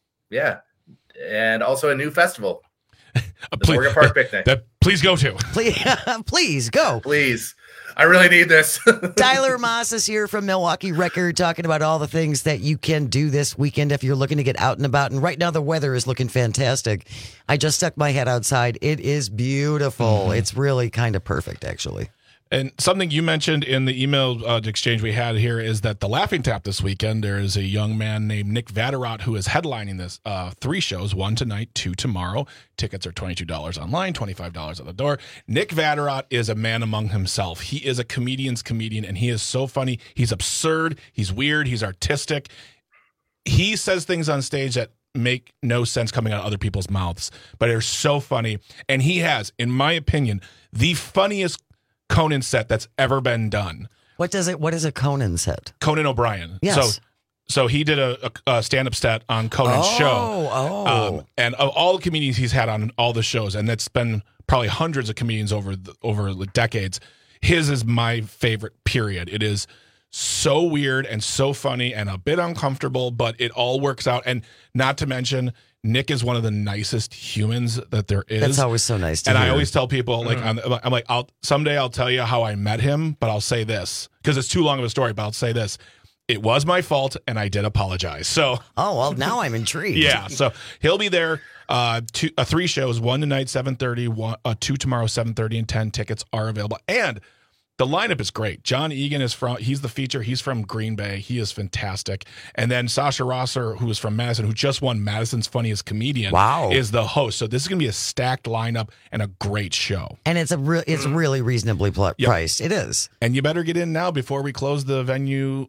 and also a new festival, the Morgan Park Picnic. Please go to. Please go. Please. I really need this. Tyler Moss is here from Milwaukee Record talking about all the things that you can do this weekend if you're looking to get out and about. And right now the weather is looking fantastic. I just stuck my head outside. It is beautiful. It's really kind of perfect, actually. And something you mentioned in the email exchange we had here is that the Laughing Tap this weekend, there is a young man named Nick Vatterott who is headlining this 3 shows, 1 tonight, 2 tomorrow. Tickets are $22 online, $25 at the door. Nick Vatterott is a man among himself. He is a comedian's comedian, and he is so funny. He's absurd. He's weird. He's artistic. He says things on stage that make no sense coming out of other people's mouths, but they're so funny. And he has, in my opinion, the funniest Conan set that's ever been done. What is a Conan set? Conan O'Brien. Yes. So he did a stand-up set on Conan's show. And of all the comedians he's had on all the shows, and it's been probably hundreds of comedians over the decades, his is my favorite, period. It is so weird and so funny and a bit uncomfortable, but it all works out. And not to mention, Nick is one of the nicest humans that there is. That's always so nice to hear. hear. I always tell people, like, I'm like, someday I'll tell you how I met him, but I'll say this because it's too long of a story. But I'll say this: it was my fault, and I did apologize. So, well, now I'm intrigued. Yeah, so he'll be there. 3 shows: 1 tonight, 7:30, 2 tomorrow, 7:30, and 10. Tickets are available, and the lineup is great. John Egan he's the feature. He's from Green Bay. He is fantastic. And then Sasha Rosser, who is from Madison, who just won Madison's Funniest Comedian, is the host. So this is going to be a stacked lineup and a great show. And it's really reasonably priced. It is. And you better get in now before we close the venue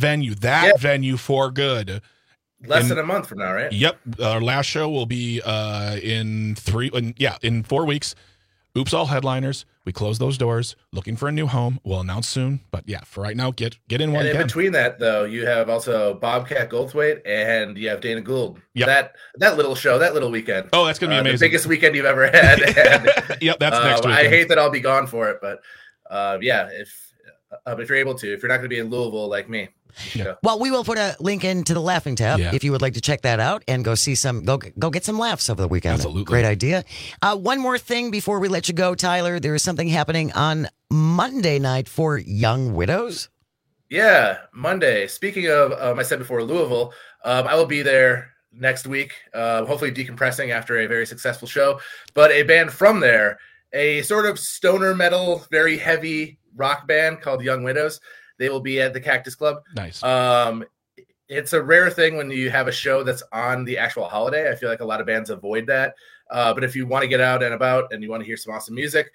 for good. Less than a month from now, right? Yep. Our last show will be in 4 weeks. Oops, all headliners. We close those doors. Looking for a new home. We'll announce soon. But yeah, for right now, get in one. And in between that, though, you have also Bobcat Goldthwait and you have Dana Gould. Yep. That little show, that little weekend. Oh, that's gonna be amazing. The biggest weekend you've ever had. And, yep, that's next weekend. I hate that I'll be gone for it, but if you're able to, if you're not going to be in Louisville like me. Yeah. Well, we will put a link into the Laughing Tap if you would like to check that out and go see go get some laughs over the weekend. Absolutely. Great idea. One more thing before we let you go, Tyler. There is something happening on Monday night for Young Widows. Yeah, Monday. Speaking of, I said before, Louisville, I will be there next week, hopefully decompressing after a very successful show. But a band from there, a sort of stoner metal, very heavy rock band called Young Widows. They will be at the Cactus Club. Nice. It's a rare thing when you have a show that's on the actual holiday. I feel like a lot of bands avoid that. But if you want to get out and about and you want to hear some awesome music,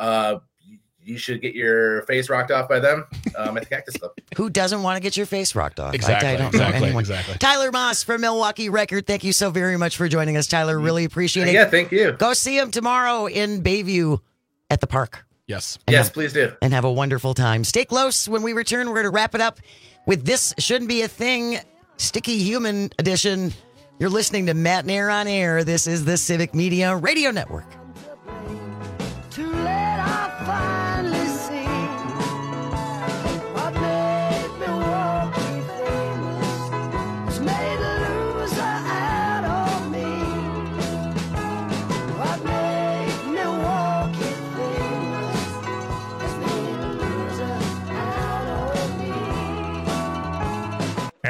you should get your face rocked off by them at the Cactus Club. Who doesn't want to get your face rocked off? Exactly. I don't know anyone. Exactly. Tyler Moss from Milwaukee Record. Thank you so very much for joining us, Tyler. Really appreciate it. Yeah, thank you. Go see him tomorrow in Bayview at the park. Yes. Please do. And have a wonderful time. Stay close. When we return, we're going to wrap it up with This Shouldn't Be a Thing, Sticky Human Edition. You're listening to Matt Nair on Air. This is the Civic Media Radio Network. Too late, I finally see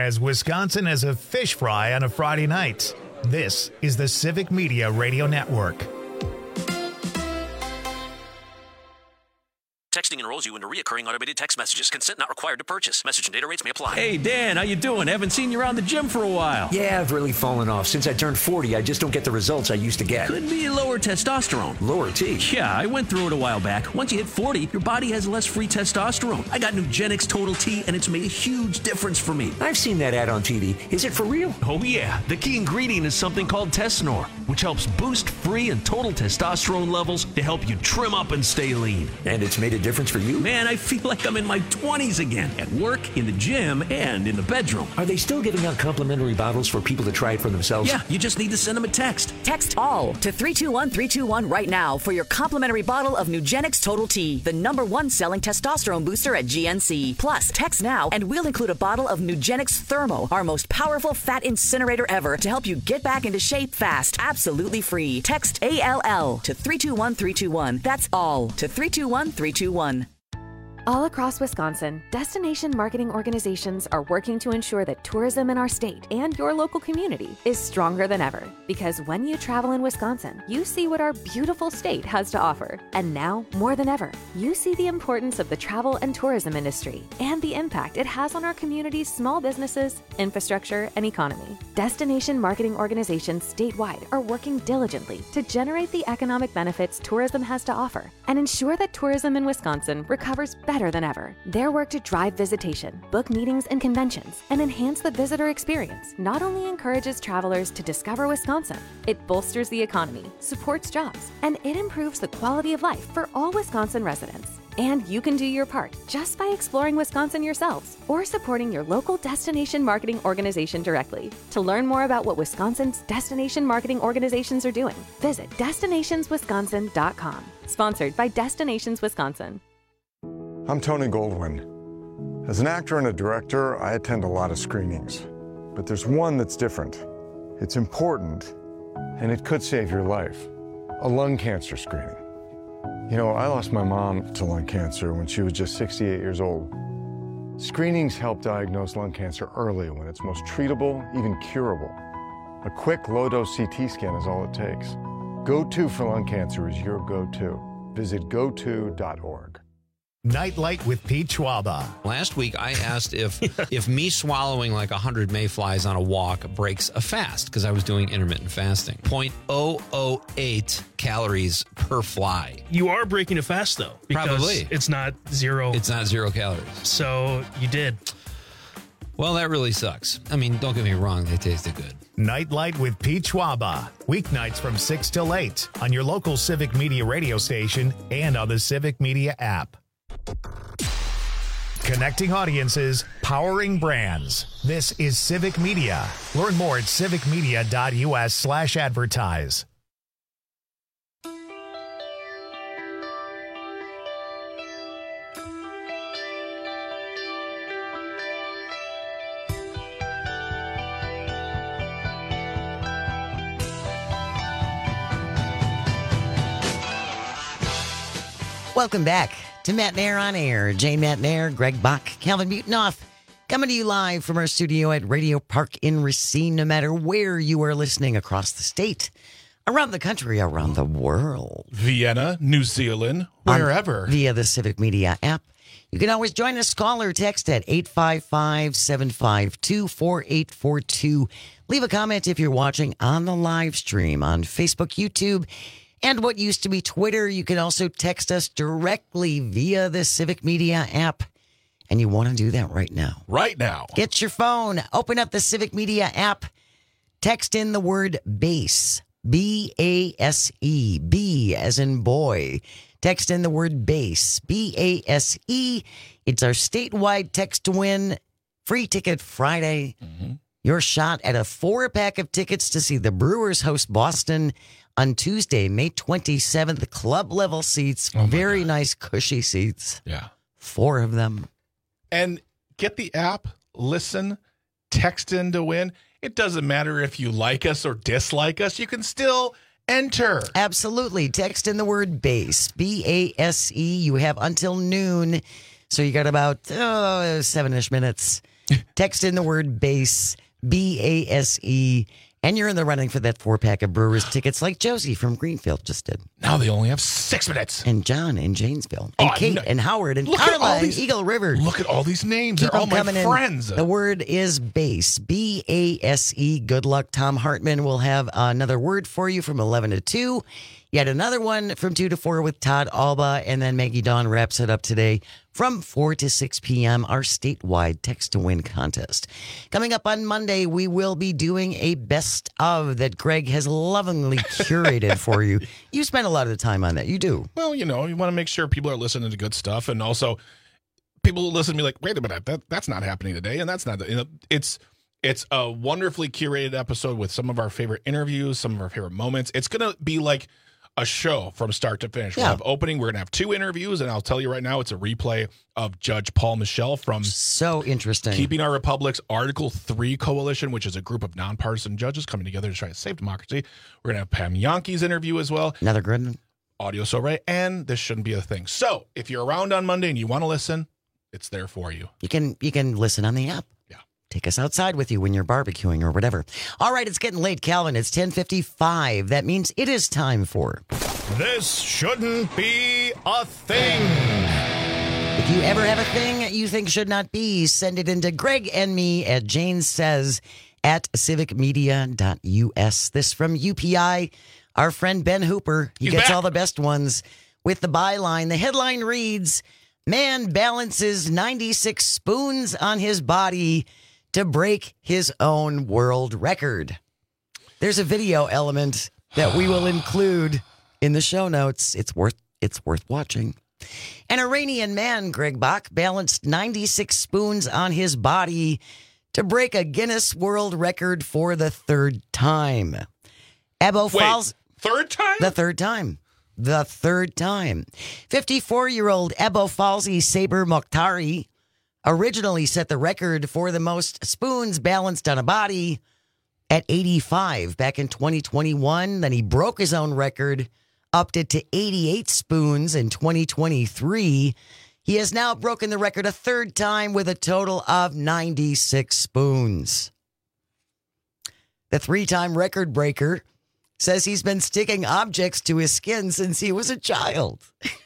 as Wisconsin as a fish fry on a Friday night. This is the Civic Media Radio Network. Texting enrolls you into recurring automated text messages. Consent not required to purchase. Message and data rates may apply. Hey, Dan, how you doing? Haven't seen you around the gym for a while. Yeah, I've really fallen off. Since I turned 40, I just don't get the results I used to get. Could be lower testosterone. Lower T? Yeah, I went through it a while back. Once you hit 40, your body has less free testosterone. I got Nugenix Total T, and it's made a huge difference for me. I've seen that ad on TV. Is it for real? Oh, yeah. The key ingredient is something called Tesnor, which helps boost free and total testosterone levels to help you trim up and stay lean. And it's made a difference for you? Man, I feel like I'm in my 20s again, at work, in the gym, and in the bedroom. Are they still giving out complimentary bottles for people to try it for themselves? Yeah, you just need to send them a text. Text ALL to 321-321 right now for your complimentary bottle of Nugenix Total T, the #1 selling testosterone booster at GNC. Plus, text now and we'll include a bottle of Nugenix Thermo, our most powerful fat incinerator ever, to help you get back into shape fast, absolutely free. Text ALL to 321-321. That's ALL to 321-321. All across Wisconsin, destination marketing organizations are working to ensure that tourism in our state and your local community is stronger than ever. Because when you travel in Wisconsin, you see what our beautiful state has to offer. And now, more than ever, you see the importance of the travel and tourism industry and the impact it has on our community's small businesses, infrastructure, and economy. Destination marketing organizations statewide are working diligently to generate the economic benefits tourism has to offer and ensure that tourism in Wisconsin recovers better than ever. Their work to drive visitation, book meetings and conventions, and enhance the visitor experience not only encourages travelers to discover Wisconsin, it bolsters the economy, supports jobs, and it improves the quality of life for all Wisconsin residents. And you can do your part just by exploring Wisconsin yourselves or supporting your local destination marketing organization directly. To learn more about what Wisconsin's destination marketing organizations are doing, visit destinationswisconsin.com. Sponsored by Destinations Wisconsin. I'm Tony Goldwyn. As an actor and a director, I attend a lot of screenings. But there's one that's different. It's important, and it could save your life. A lung cancer screening. You know, I lost my mom to lung cancer when she was just 68 years old. Screenings help diagnose lung cancer early when it's most treatable, even curable. A quick low-dose CT scan is all it takes. Go-To for lung cancer is your go-to. Visit goto.org. Nightlight with Pete Schwaba. Last week, I asked if me swallowing like 100 mayflies on a walk breaks a fast, because I was doing intermittent fasting. 0.008 calories per fly. You are breaking a fast, though. Because Probably. It's not zero. It's not 0 calories. So you did. Well, that really sucks. I mean, don't get me wrong. They tasted good. Nightlight with Pete Schwaba. Weeknights from 6 till 8 on your local Civic Media radio station and on the Civic Media app. Connecting audiences, powering brands. This is Civic Media. Learn more at civicmedia.us/advertise. Welcome back to Matt Nair on Air. Jay Matt Nair, Greg Bach, Calvin Butenoff, coming to you live from our studio at Radio Park in Racine. No matter where you are listening across the state, around the country, around the world. Vienna, New Zealand, wherever. Via the Civic Media app. You can always join us. Call or text at 855-752-4842. Leave a comment if you're watching on the live stream on Facebook, YouTube, and what used to be Twitter. You can also text us directly via the Civic Media app. And you want to do that right now. Right now. Get your phone. Open up the Civic Media app. Text in the word BASE. B-A-S-E. B as in boy. Text in the word BASE. B-A-S-E. It's our statewide text to win. Free Ticket Friday. Mm-hmm. Your shot at a 4-pack of tickets to see the Brewers host Boston on Tuesday, May 27th. Club level seats. Very nice, cushy seats. Yeah. 4 of them. And get the app, listen, text in to win. It doesn't matter if you like us or dislike us. You can still enter. Absolutely. Text in the word BASE. B-A-S-E. You have until noon. So you got about 7-ish minutes Text in the word BASE, BASE, and you're in the running for that 4-pack of Brewers tickets like Josie from Greenfield just did. Now they only have 6 minutes. And John in Janesville. And Kate and Howard and Look at Carla all in these- Eagle River. Look at all these names. Keep They're all them my coming friends. in. The word is BASE, BASE. Good luck. Tom Hartman will have another word for you from 11 to 2. Yet another one from 2 to 4 with Todd Alba. And then Maggie Dawn wraps it up today from 4 to 6 p.m., our statewide Text to Win contest. Coming up on Monday, we will be doing a best of that Greg has lovingly curated for you. You spend a lot of the time on that. You do. Well, you want to make sure people are listening to good stuff. And also, people who listen to me like, wait a minute, that's not happening today. And that's not, it's a wonderfully curated episode with some of our favorite interviews, some of our favorite moments. It's going to be like a show from start to finish. We'll have opening. We're going to have 2 interviews, and I'll tell you right now, it's a replay of Judge Paul Michel from So interesting. Keeping Our Republic's Article 3 Coalition, which is a group of nonpartisan judges coming together to try to save democracy. We're going to have Pam Youngie's interview as well. Another good one. Audio so right, and this shouldn't be a thing. So if you're around on Monday and you want to listen, it's there for you. You can listen on the app. Take us outside with you when you're barbecuing or whatever. All right, it's getting late, Calvin. It's 10:55. That means it is time for This Shouldn't Be a Thing. If you ever have a thing you think should not be, send it into Greg and me at janesays@civicmedia.us. This from UPI, our friend Ben Hooper. He gets all the best ones with the byline. The headline reads, "Man balances 96 spoons on his body to break his own world record." There's a video element that we will include in the show notes. It's worth watching. An Iranian man, Greg Bach, balanced 96 spoons on his body to break a Guinness World Record for the 3rd time. Ebo Falls. Third time? The 3rd time. The 3rd time. 54-year-old Ebo Falzi Saber Mokhtari originally set the record for the most spoons balanced on a body at 85 back in 2021. Then he broke his own record, upped it to 88 spoons in 2023. He has now broken the record a 3rd time with a total of 96 spoons. The 3-time record breaker says he's been sticking objects to his skin since he was a child.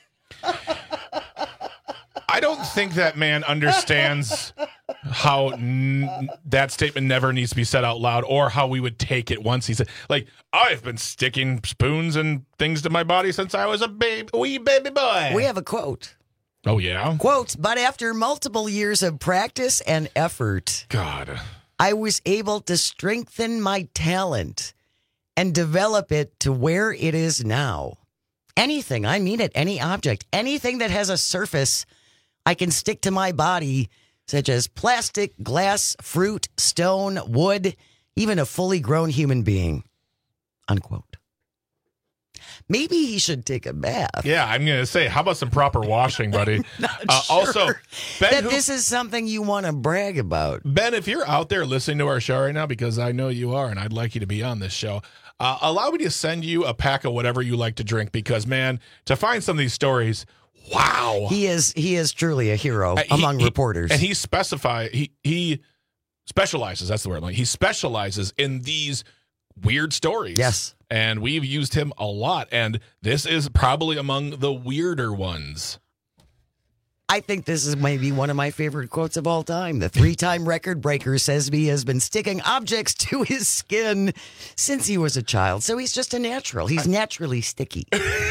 I don't think that man understands how that statement never needs to be said out loud, or how we would take it once he said, like, I've been sticking spoons and things to my body since I was a wee baby boy. We have a quote. Oh, yeah? Quote, "But after multiple years of practice and effort, God, I was able to strengthen my talent and develop it to where it is now. Anything, I mean it, any object, anything that has a surface I can stick to my body, such as plastic, glass, fruit, stone, wood, even a fully grown human being." Unquote. Maybe he should take a bath. Yeah, I'm going to say, how about some proper washing, buddy? Also, Ben, this is something you want to brag about. Ben, if you're out there listening to our show right now, because I know you are, and I'd like you to be on this show, allow me to send you a pack of whatever you like to drink, because, man, to find some of these stories, wow. He is truly a hero among reporters. And he specializes, that's the word, like, he specializes in these weird stories. Yes. And we've used him a lot, and this is probably among the weirder ones. I think this is maybe one of my favorite quotes of all time. The 3-time record breaker says he has been sticking objects to his skin since he was a child. So he's just a natural. He's naturally sticky.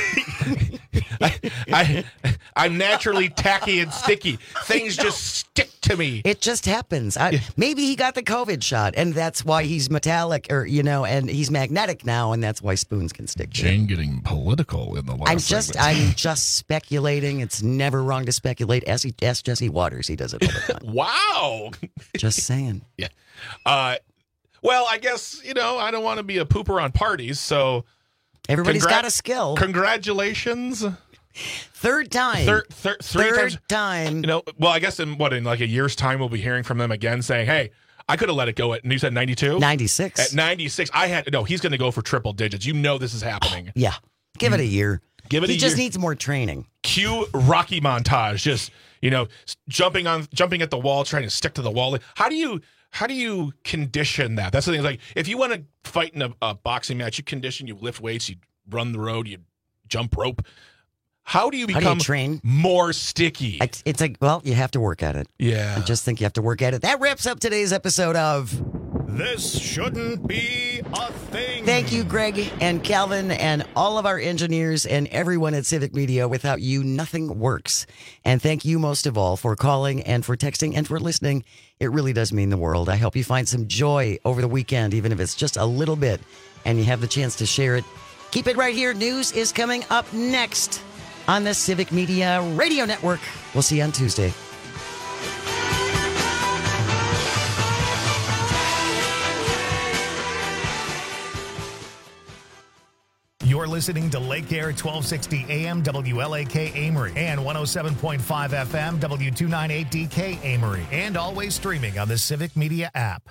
I'm naturally tacky and sticky. Things just stick to me. It just happens. Maybe he got the COVID shot, and that's why he's metallic, or and he's magnetic now, and that's why spoons can stick to him. Jane getting political in the last I'm just speculating. It's never wrong to speculate. Ask Jesse Waters. He does it all the time. Wow. Just saying. Yeah. Well, I guess, I don't want to be a pooper on parties, so everybody's got a skill. Congratulations. 3rd time. Third time. Well, I guess in like a year's time, we'll be hearing from them again saying, hey, I could have let it go and you said 92? 96. At 96, he's going to go for triple digits. This is happening. Yeah. Give it a year. He just needs more training. Cue Rocky montage. Just jumping at the wall, trying to stick to the wall. How do you condition that? That's the thing. Like, if you want to fight in a boxing match, you lift weights, you run the road, you jump rope. How do you become train? More sticky? It's like, well, you have to work at it. Yeah. I just think you have to work at it. That wraps up today's episode of This Shouldn't Be a Thing. Thank you, Greg and Calvin and all of our engineers and everyone at Civic Media. Without you, nothing works. And thank you most of all for calling and for texting and for listening. It really does mean the world. I hope you find some joy over the weekend, even if it's just a little bit, and you have the chance to share it. Keep it right here. News is coming up next on the Civic Media Radio Network. We'll see you on Tuesday. You're listening to Lake Air 1260 AM WLAK Amory and 107.5 FM W298DK Amory, and always streaming on the Civic Media app.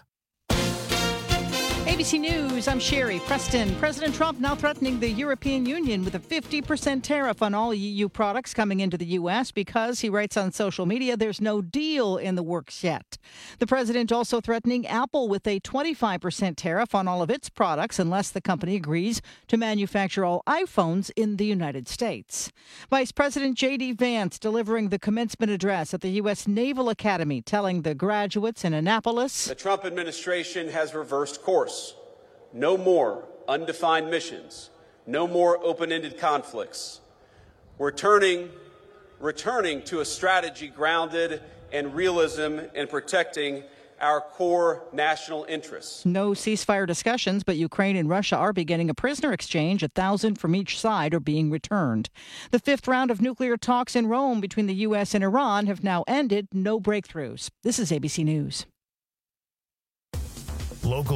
ABC News, I'm Sherry Preston. President Trump now threatening the European Union with a 50% tariff on all EU products coming into the U.S. because, he writes on social media, there's no deal in the works yet. The president also threatening Apple with a 25% tariff on all of its products unless the company agrees to manufacture all iPhones in the United States. Vice President J.D. Vance delivering the commencement address at the U.S. Naval Academy, telling the graduates in Annapolis, the Trump administration has reversed course. No more undefined missions. No more open-ended conflicts. We're returning to a strategy grounded in realism and protecting our core national interests. No ceasefire discussions, but Ukraine and Russia are beginning a prisoner exchange. 1,000 from each side are being returned. The fifth round of nuclear talks in Rome between the U.S. and Iran have now ended. No breakthroughs. This is ABC News. Local